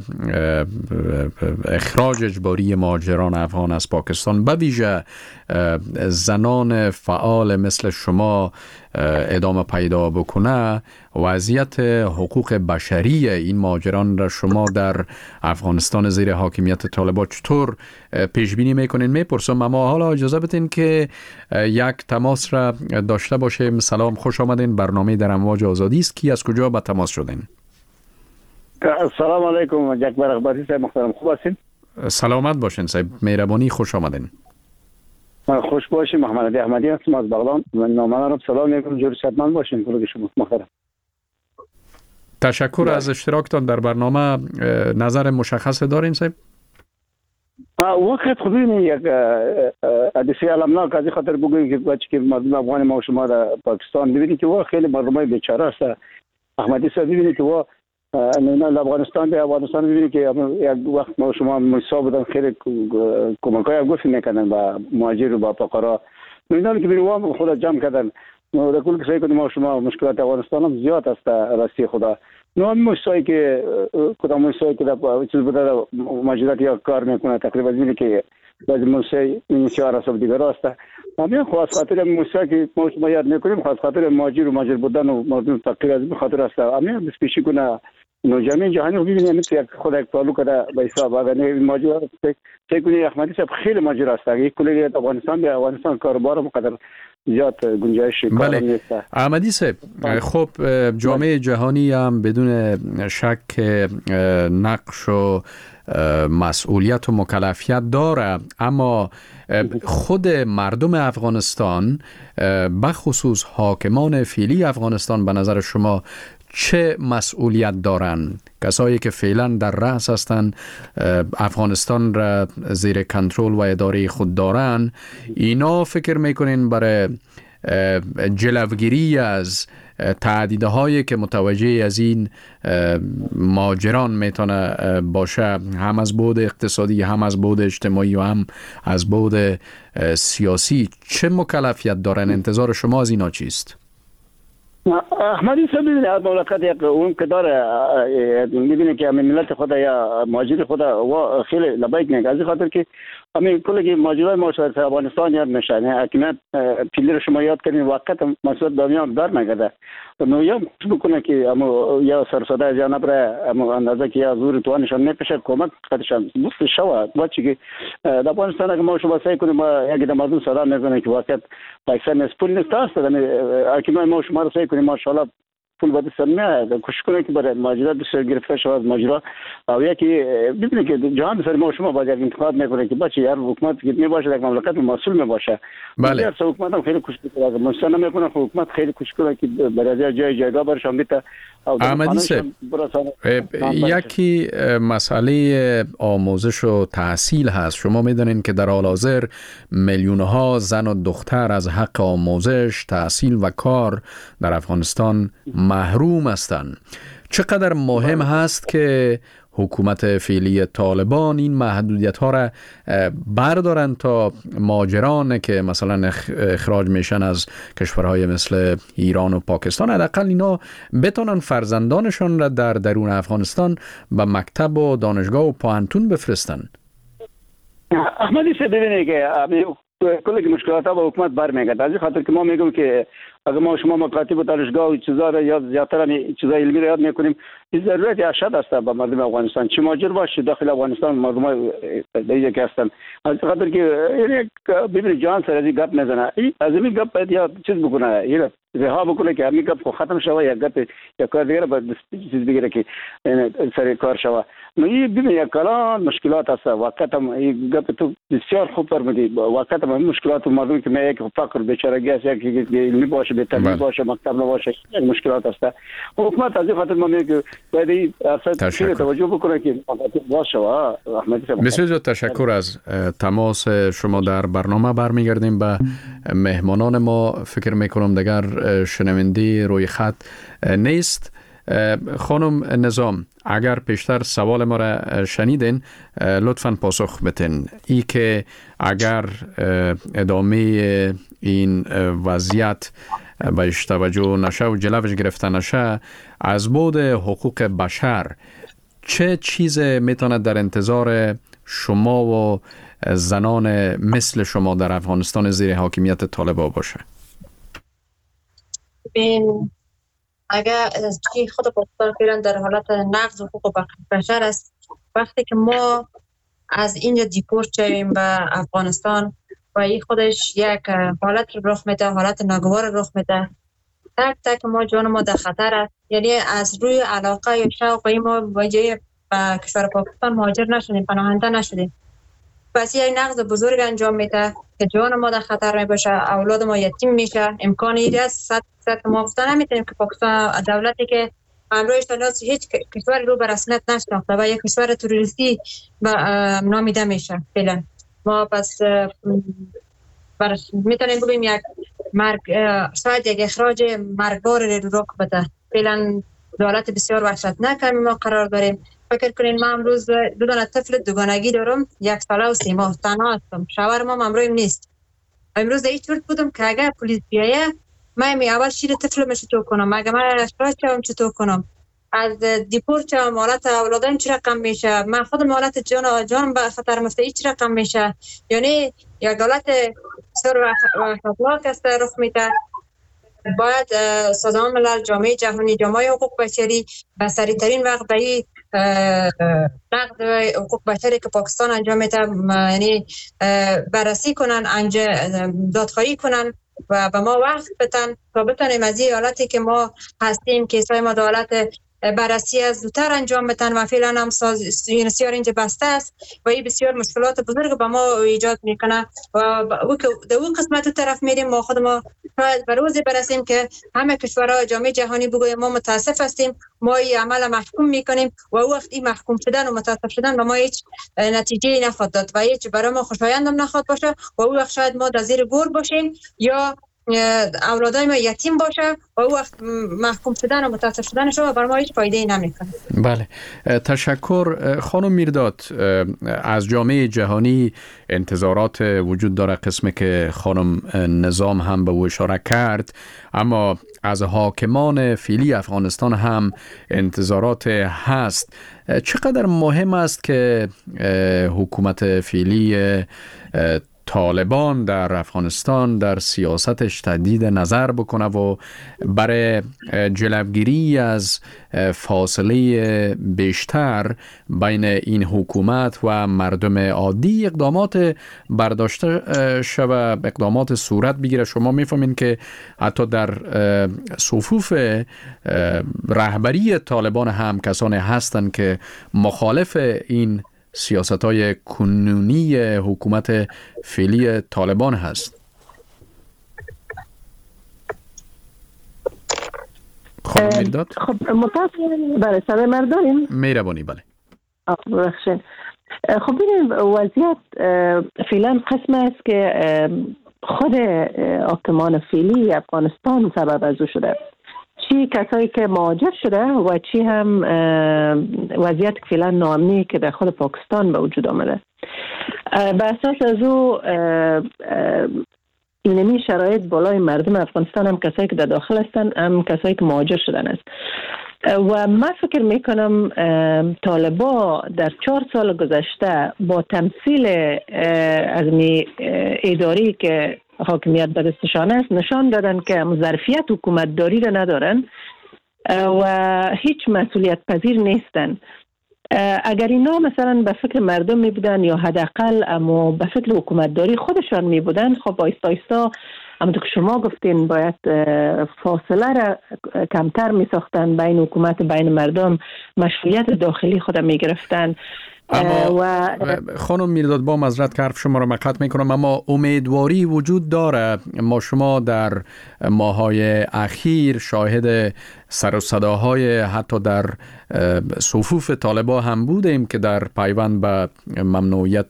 اخراج اجباری مهاجران افغان از پاکستان به ویژه زنان فعال مثل شما ادامه پیدا بکنه، وضعیت حقوق بشری این مهاجران را شما در افغانستان زیر حاکمیت طالبان چطور پیش بینی میکنین؟ میپرسم، اما حالا اجازه بدین که یک تماس را داشته باشیم. سلام، خوش آمدین. برنامه در امواج آزادی است. کی از کجا به تماس شدین؟ سلام علیکم جکبر اخباری صاحب محترم، خوب هستین؟ سلامت باشین صاحب، مهربانی، خوش آمدین. خوش باشین. محمد علی احمدی هستم از بغلان. من نامه سلام میگم، جور صحتمند باشین کلوگ شما محترم. تشکر از اشتراکتان در برنامه. نظر مشخص دارین صاحب؟ وقت خودین یک حادثه المناک از خاطر بگوییم که بچه که مردم افغان ما و شما در پاکستان ببینید که وا خیلی مردمای بیچاره است. احمدی صاحب ببینید که وا نه افغانستان به افغانستان ببینید که یک وقت ما شما مصاب بودن خیلی کمکای گفت میکنن با مهاجر و با فقرا. میدونم که بیروام خدا جمع کردن. نو در کل کسایی که ما شما مشکلات افغانستان هم زیاد است راستی خدا. نو هم مشکلی که کدام مشکلی که در چیز بوده ماجرات یا کار میکنه تقریبا اینه که بعضی مشکلی انشاء الله دیگر است. همین خاص خاطر مشکلی که ما شما یاد میکنیم خاص خاطر ماجر و ماجر بودن و مردم فقیر از به خاطر است. همین بسیاری کنه نو جامعه جهانی رو ببینیم مثل خود یک تعلق داره به حساب اگر ماجر فکر کنید احمدی صاحب خیلی ماجر است. اگه کلی افغانستان به افغانستان کاربار مقدر زیاد گنجایش کار نیست. احمدی صاحب، خب جامعه جهانی هم بدون شک نقش و مسئولیت و مکلفیت داره، اما خود مردم افغانستان بخصوص حاکمان فعلی افغانستان به نظر شما چه مسئولیت دارند؟ کسایی که فعلا در رأس هستند افغانستان را زیر کنترل و اداره خود دارند، اینا فکر میکنین برای جلوگیری از تهدیدهایی که متوجه از این مهاجران میتونه باشه، هم از بعد اقتصادی هم از بعد اجتماعی و هم از بعد سیاسی، چه مکلفیت دارن؟ انتظار شما از اینا چیست؟ احمدی صاحب ببینید از مملکت یک اون که داره میبینه که همین ملت خدا یا مهاجر خدا و خیلی لبایک نگه از خاطر که همین کلی که مهاجرای ما شاید افغانستان یاد میشن. حکومت پیلی رو شما یاد کنین وقت مسئول دنیا در نگده نو یا بکنه که اما یا سرساده از یا نبره اما اندازه که یا زور توانشان نپشه کمک خودشان بوست شود بچه که در افغانستان اگه ما شما سعی کنیم یکی در مردم صدا میزنه که وقت اکثر نیست پول نیست است حکومت ما شما رو سعی کنیم ماشاءالله پول باید سرمیه کوشش کنه که برای ماجرات بسیار گرفته شود از ماجرا و یکی ببینید که جهان سر ما شما باید انتقاد میکنه که بچه هر حکومت که میباشه در مملکت مسئول میباشه. بله. هر حکومت هم خیلی کوشش کنه مثلا میکنه حکومت خیلی کوشش کنه که برای جای جایگاه برشان بیت. احمدی صاحب، یکی مسئله آموزش و تحصیل هست. شما میدونین که در حال حاضر میلیون ها زن و دختر از حق آموزش، تحصیل و کار در افغانستان محروم هستند. چقدر مهم هست که حکومت فعلی طالبان این محدودیت ها را بردارن تا مهاجران که مثلا اخراج میشن از کشورهای مثل ایران و پاکستان حداقل اینا بتونن فرزندانشان را در درون افغانستان به مکتب و دانشگاه و پوهنتون بفرستن. احمدی صاحب ببینید که کلی که مشکلات با حکومت برمیگرده از خاطر که ما میگم که اگر ما شما مکاتب و دانشگاه و چیزا را یاد زیاتر این چیزای علمی را یاد میکنیم، این ضرورت اشد است به مردم افغانستان. چه ماجر باشه داخل افغانستان مردم دیگه که هستن، از خاطر که یعنی ببین جان سر از گپ میزنه، از این گپ باید یا چیز بکنه، یه رها بکنه که همین گپ ختم شوه، یا گپ یا کار دیگه باید چیز بگیره که سر کار شوه. نو این ببین یک کلان مشکلات هست. وقت هم این گپ تو بسیار خوب فرمودی، وقت هم مشکلات مردم که میگه که فقر بیچارگی است، یک علمی باشه به تعلیم باشه مکتب نباشه، مشکلات هست. حکومت از این خاطر ما میگه باید این اصلا توجه بکنه که باشه. احمدی صاحب بسیار زیاد تشکر از تماس شما. در برنامه برمیگردیم به مهمانان ما. فکر میکنم دیگر شنونده روی خط نیست. خانم نظام، اگر پیشتر سوال ما را شنیدین لطفاً پاسخ بدین. ای که اگر ادامه این وضعیت بهش توجه نشه و جلوش گرفته نشه، از بعد حقوق بشر چه چیز میتونه در انتظار شما و زنان مثل شما در افغانستان زیر حاکمیت طالبان باشه؟ بین اگر چی خود پاکستان فعلا در حالت نقض حقوق بشر است، وقتی که ما از اینجا دیپورت شویم به افغانستان و این خودش یک حالت رخ میده، حالت ناگوار رخ میده، تک تک ما جان ما در خطر است. یعنی از روی علاقه یا شوق ما وجه به کشور پاکستان مهاجر نشدیم، پناهنده نشدیم، پس یک نقض بزرگ انجام میده که جان ما در خطر می باشه، اولاد ما یتیم میشه. امکان ایده است صد صد ما گفته نمیتونیم که پاکستان دولتی که امروز تناس هیچ کشور رو به رسمیت نشناخته و یک کشور تروریستی نامیده میشه فعلا. ما پس میتونیم بگیم یک مرگ، شاید یک اخراج مرگبار رو رخ بده. فعلا دولت بسیار وحشتناک ما قرار داریم. فکر کنین ما امروز دو دانه طفل دوگانگی دارم، یک ساله و سه ماه، تنها هستم، شوهرم هم امروز نیست. امروز در این چورت بودم که اگر پلیس بیایه من می اول شیر طفلم چطور کنم، اگر من اشتراک شوم چطور کنم، از دیپورت شوم حالت اولادم چی رقم میشه، من خودم حالت جان جان به خطر مفته چی رقم میشه. یعنی یک حالت بسیار وحشتناک است رخ میده. باید سازمان ملل، جامعه جهانی، جامعه حقوق بشری به سریع ترین وقت به این نقض حقوق بشری که پاکستان انجام میده یعنی بررسی کنن، انجام دادخواهی کنن و به ما وقت بدن تا بتونیم از این حالتی که ما هستیم کیسای ما دولت بررسی از زودتر انجام بدن و فعلا هم سیار اینجا بسته است و این بسیار مشکلات بزرگ به ما ایجاد میکنه و در اون قسمت طرف میریم ما خود ما به روزی برسیم که همه کشورها جامعه جهانی بگویم ما متاسف هستیم، ما این عمل محکوم میکنیم و وقت این محکوم شدن و متاسف شدن به ما هیچ نتیجه نخواهد داد و هیچ برای ما خوشایند هم نخواهد باشه و اون وقت شاید ما در زیر گور باشیم یا اولادای ما یتیم باشه و او وقت محکوم شدن و متاسف شدنش رو بر ما هیچ فایده‌ای نمیکنه. بله، تشکر. خانم میرداد، از جامعه جهانی انتظارات وجود داره، قسمی که خانم نظام هم به او اشاره کرد، اما از حاکمان فعلی افغانستان هم انتظارات هست. چقدر مهم است که حکومت فعلی طالبان در افغانستان در سیاستش تجدید نظر بکنه و برای جلوگیری از فاصله بیشتر بین این حکومت و مردم عادی اقدامات برداشته شود، اقدامات صورت بگیره؟ شما میفهمین که حتی در صفوف رهبری طالبان هم کسانی هستند که مخالف این سیاست‌های کنونی حکومت فعلی طالبان هست. خانم میرداد؟ خب متاسفانه برای سر مردانیم مهربانی. بله بخشین. خب ببینید وضعیت فعلا قسم است که خود حاکمان فعلی افغانستان سبب از او شده، چی کسایی که مهاجر شده و چی هم وضعیت فعلا ناامنی که در خود پاکستان به وجود آمده. به اساس از او اینمی شرایط بالای مردم افغانستان هم کسایی که در داخل هستند هم کسایی که مهاجر شدن است و من فکر میکنم طالبا در چهار سال گذشته با تمثیل از می اداری که حاکمیت به دستشان است نشان دادن که ظرفیت حکومتداری را ندارن و هیچ مسئولیت پذیر نیستن. اگر اینا مثلا به فکر مردم می بودن یا حداقل اما به فکر حکومتداری خودشان می بودن، خب آیستا آیستا همونطور که شما گفتین باید فاصله را کمتر می ساختن بین حکومت بین مردم، مشروعیت داخلی خود می گرفتن. اما و خانم میرداد با معذرت که حرف شما رو مقطع میکنم، اما امیدواری وجود داره. ما شما در ماهای اخیر شاهد سر و صداهای حتی در صفوف طالبا هم بودیم که در پیوند به ممنوعیت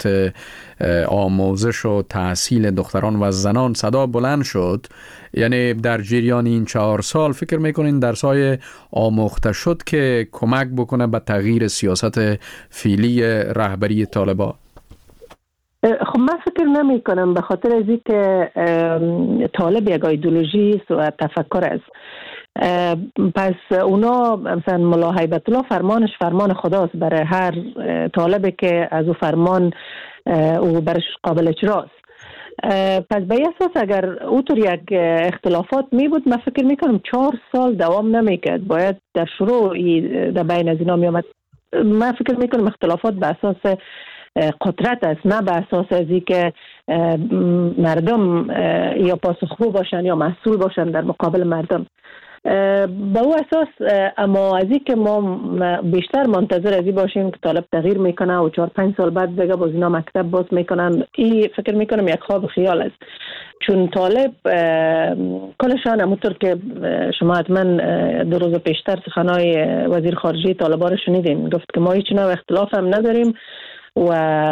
آموزش و تحصیل دختران و زنان صدا بلند شد. یعنی در جریان این چهار سال فکر میکنین درسای آموخته شد که کمک بکنه به تغییر سیاست فعلی رهبری طالبا؟ خب من فکر نمی کنم، به خاطر از اینکه طالب یک ایدئولوژی و تفکر است. پس اونا مثلا ملا هیبت الله فرمانش فرمان خداست برای هر طالبی که از او فرمان او برش قابل اجراست. پس به اساس اگر اوتر یک اختلافات می بود، من فکر می کنم چهار سال دوام نمی کرد، باید در شروع در بین از اینا می آمد. من فکر می کنم اختلافات به اساس قدرت است، نه به اساس ازی که مردم یا پاسخگو باشن یا مسئول باشن در مقابل مردم. به او اساس اما ازی که ما بیشتر منتظر ازی باشیم که طالب تغییر میکنه و چهار پنج سال بعد دیگه باز اینا مکتب باز میکنن، این فکر میکنم یک خواب خیال است. چون طالب کلشان همونطور که شما حتما دو روز پیشتر سخنهای وزیر خارجه طالبا رو شنیدین، گفت که ما هیچ نوع اختلاف هم نداریم و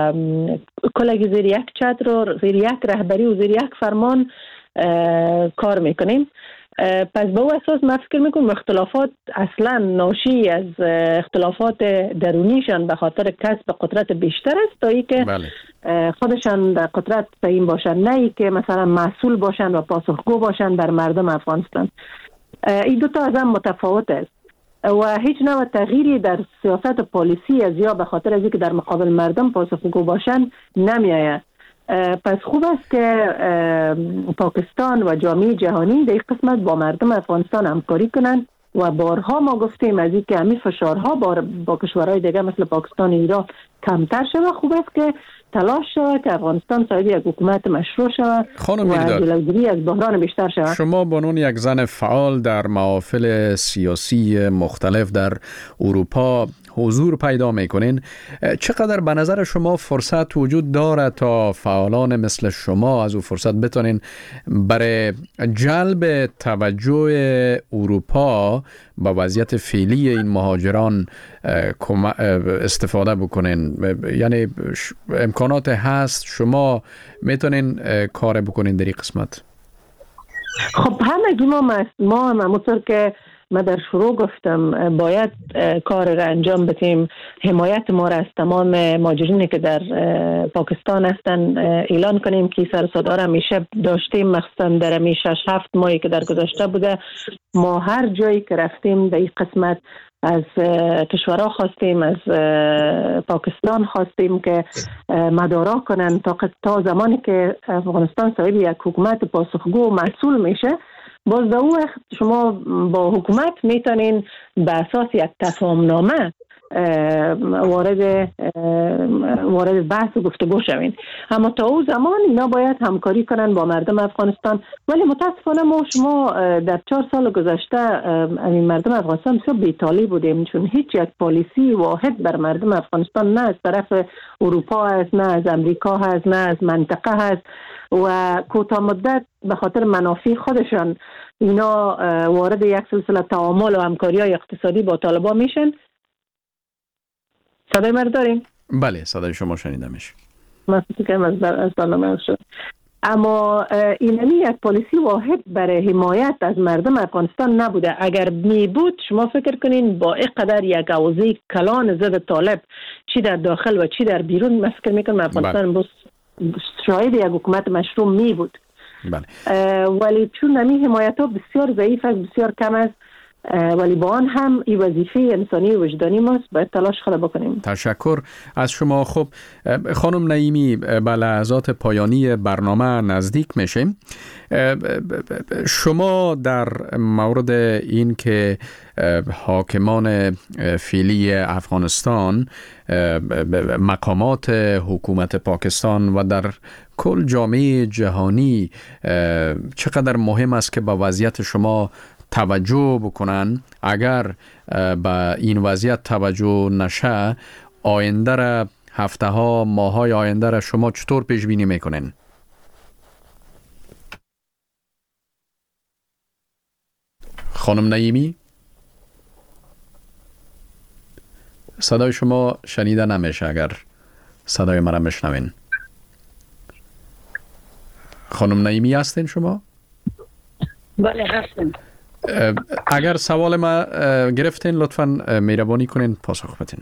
کلگی زیر یک چتر، زیر یک رهبری و زیر یک فرمان کار میکنیم. پس به او اساس من فکر میکنم اختلافات اصلا ناشی از اختلافات درونیشان به خاطر کسب قدرت بیشتر است تا ای که بله. خودشان در قدرت سعیم باشن، نه ای که مثلا مسئول باشن و پاسخگو باشن بر مردم افغانستان. این دوتا از هم متفاوت است و هیچ نوع تغییری در سیاست پالیسی از یا به خاطر از اینکه در مقابل مردم پاسخگو باشن نمیآید. پس خوب است که پاکستان و جامعه جهانی در این قسمت با مردم افغانستان همکاری کنند و بارها ما گفتیم از این که همین فشارها با, با کشورهای دیگه مثل پاکستان و ایران کمتر شود. خوب است که تلاش شود که افغانستان صاحب یک حکومت مشروع شود و جلوگیری از بحران بیشتر شود. شما به عنوان یک زن فعال در محافل سیاسی مختلف در اروپا حضور پیدا میکنین، چقدر به نظر شما فرصت وجود داره تا فعالان مثل شما از او فرصت بتونین برای جلب توجه اروپا به وضعیت فعلی این مهاجران استفاده بکنین؟ یعنی امکانات هست، شما میتونین کار بکنین در این قسمت؟ خب همه ما ما هم همونطور که من در شروع گفتم باید کار را انجام بدیم. حمایت ما را از تمام مهاجرینی که در پاکستان هستن اعلان کنیم که سر صدا را همیشه داشتیم، مخصوصا در همی شش هفت ماهی که در گذشته بوده. ما هر جایی که رفتیم در این قسمت از کشورها خواستیم، از پاکستان خواستیم که مدارا کنن تا تا زمانی که افغانستان صاحب یک حکومت پاسخگو و مسئول میشه، باز در اون وقت شما با حکومت میتونین به اساس یک تفاهم نامه وارد وارد بحث و گفتگو شوین. اما تا اون زمان اینا باید همکاری کنن با مردم افغانستان. ولی متاسفانه ما شما در چهار سال گذشته این مردم افغانستان بسیار بی‌طالب بودیم، چون هیچ یک پالیسی واحد بر مردم افغانستان نه از طرف اروپا هست، نه از امریکا هست، نه از منطقه هست و کوتاه مدت به خاطر منافع خودشان اینا وارد یک سلسله تعامل و همکاری‌های اقتصادی با طالبان میشن. صدای من داریم؟ بله صدای شما شنیده میشه. من فکر کنم از از برنامه شد. اما اینمی یک پالیسی واحد برای حمایت از مردم افغانستان نبوده. اگر می بود شما فکر کنین با اینقدر یک اوضاع کلان ضد طالب چی در داخل و چی در بیرون، من فکر میکنم افغانستان بس شاید یک حکومت مشروع می بود. بله. ولی چون نمی حمایت ها بسیار ضعیف است، بسیار کم است ولی با آن هم این وظیفه انسانی و وجدانی ماست، باید تلاش خود بکنیم. تشکر از شما. خب خانم نعیمی، به لحظات پایانی برنامه نزدیک میشیم. شما در مورد این که حاکمان فعلی افغانستان، مقامات حکومت پاکستان و در کل جامعه جهانی چقدر مهم است که با وضعیت شما توجه بکنن، اگر به این وضعیت توجه نشه آینده را، هفته ها، ماه های آینده را شما چطور پیش بینی میکنین؟ خانم نعیمی، صدای شما شنیده نمیشه، اگر صدای مرا میشنوین. خانم نعیمی هستین شما؟ بله هستم. اگر سوال ما گرفتین لطفاً مهربانی کنین پاسخ بدین.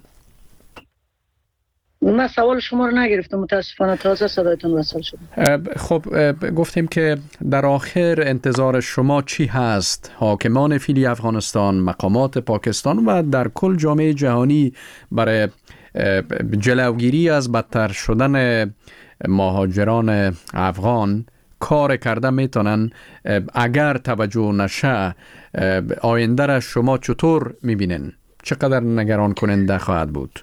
من سوال شما رو نگرفتم، متاسفانه تازه صدایتون وصل شد. خب گفتیم که در آخر انتظار شما چی هست؟ حاکمان فعلی افغانستان، مقامات پاکستان و در کل جامعه جهانی برای جلوگیری از بدتر شدن مهاجران افغان کار کرده میتونن؟ اگر توجه نشه آینده را شما چطور میبینین؟ چقدر نگران کننده خواهد بود؟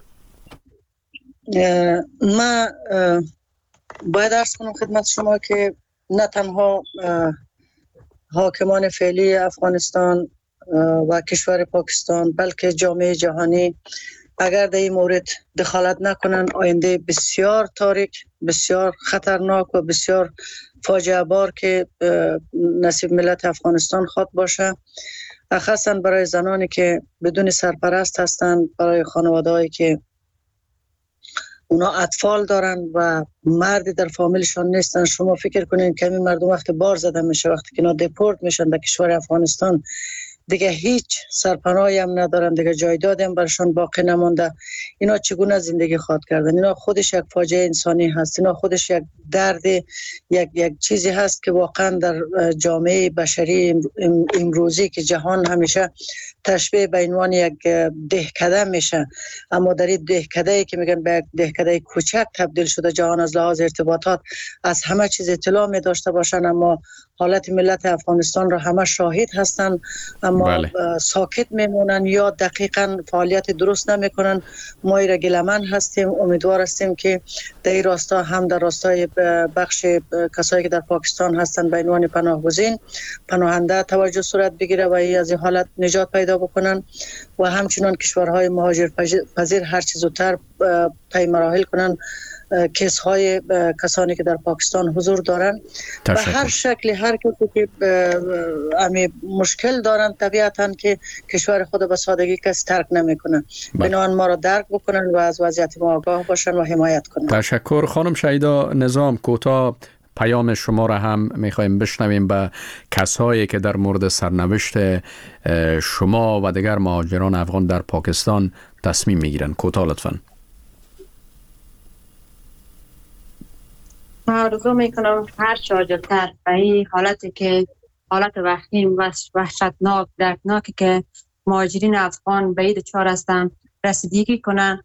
من باید عرض کنم خدمت شما که نه تنها حاکمان فعلی افغانستان و کشور پاکستان بلکه جامعه جهانی اگر در این مورد دخالت نکنن، آینده بسیار تاریک، بسیار خطرناک و بسیار فاجعه بار که نصیب ملت افغانستان خواد باشه، خاصا برای زنانی که بدون سرپرست هستند، برای خانواده‌ای که اونا اطفال دارن و مردی در فامیلشان نیستن. شما فکر کنین که این مردم وقتی بار زده میشه، وقتی که اینا دپورت میشن در کشور افغانستان، دیگه هیچ سرپناهی هم ندارن، دیگه جایدادی هم برشان باقی نمونده، اینا چگونه زندگی خواد کردن؟ اینا خودش یک فاجعه انسانی هست، اینا خودش یک درد، یک یک چیزی هست که واقعا در جامعه بشری امروزی که جهان همیشه تشبیه به عنوان یک دهکده میشه، اما در این دهکده‌ای که میگن به یک دهکده کوچک تبدیل شده، جهان از لحاظ ارتباطات از همه چیز اطلاع می داشته باشن، اما حالت ملت افغانستان را همه شاهد هستن، اما بله. ساکت میمونن یا دقیقاً فعالیت درست نمیکنن. ما را گلمن هستیم، امیدوار هستیم که در این راستا هم در راستای بخش کسایی که در پاکستان هستن به عنوان پناهگزین، پناهنده توجه صورت بگیره و از این حالت نجات پیدا بکنن و همچنان کشورهای مهاجر پذیر هر چیز زودتر طی مراحل کنن کیس های کسانی که در پاکستان حضور دارن و هر شکلی هر کسی که امی مشکل دارن طبیعتاً که کشور خود به سادگی کسی ترک نمیکنن، بنابراین ما را درک بکنن و از وضعیت ما آگاه باشن و حمایت کنن. تشکر. خانم شهیدا نظام، کوتاه پیام شما را هم میخوایم بشنویم به کسایی که در مورد سرنوشت شما و دیگر مهاجران افغان در پاکستان تصمیم میگیرن. کوتاه لطفاً. آرزو میکنم هر چه عاجل‌تر به این حالتی که حالت وخیم و وحشتناک دردناکی که مهاجرین افغان به این دچار هستند رسیدگی کنن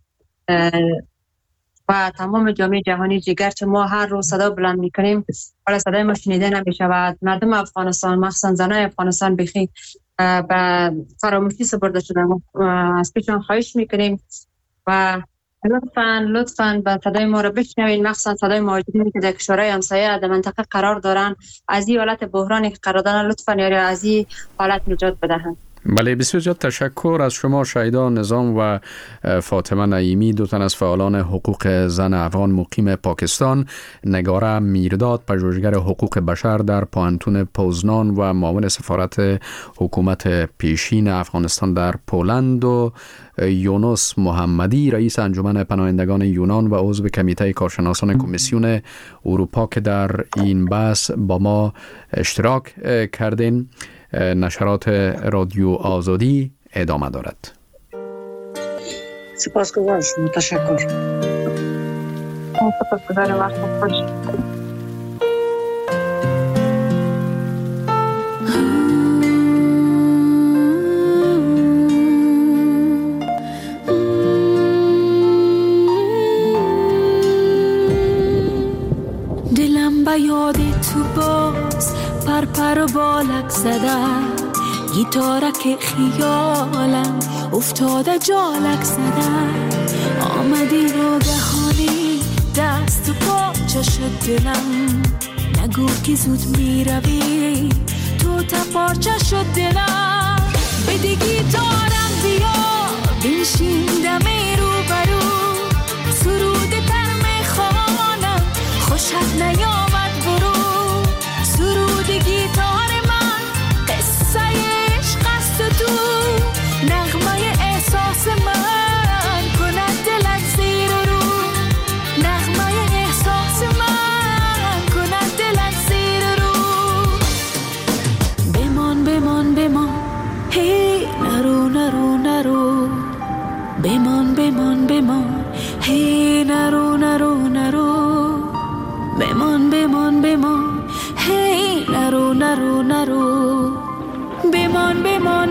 و تمام جامعه جهانی گرچه ما هر روز صدا بلند میکنیم ولی صدای ما شنیده نمیشود. مردم افغانستان مخصوصا زنای افغانستان بخی به فراموشی سپرده شدن. از پیشان خواهش میکنیم و لطفاً لطفاً به صدای ما را بشنوید، مخصوصا صدای مهاجرینی که در کشورهای همسایه در منطقه قرار دارن، از این حالت بحرانی که قرار دارن لطفاً یاری از این حالت نجات بدهند. بله، بسیار زیاد تشکر از شما شهیدا نظام و فاطمه نعیمی، دو تن از فعالان حقوق زن افغان مقیم پاکستان، نگاره میرداد، پژوهشگر حقوق بشر در پوهنتون پوزنان و معاون سفارت حکومت پیشین افغانستان در پولند، و یونس محمدی، رئیس انجمن پناهندگان یونان و عضو کمیته کارشناسان کمیسیون اروپا که در این بحث با ما اشتراک کردین. نشرات رادیو آزادی ادامه دارد. سپاسگزارم. تشکر. سپاسگزارم. وقت خوش. گیتارک خیالم افتاده جالک زدن. آمدی ناگهانی دست و پاچه شد دلم. نگو که زود می روی تو تا پارچه شد دلم. بده گیتارم بیا بنشین دم رو برو. سرود تر می خوانم خوشت نیامد برو. سرود گیتار من قصه عشق است تو. نغمه احساس من کند دلت زیر رو. نغمه احساس من کند دلت زیر رو. بمان بمان بمان هی نرو نرو نرو. بمان بمان بمان هی نرو نرو نرو. بمان بمان بمان هی نرو نرو نرو. بمان بمان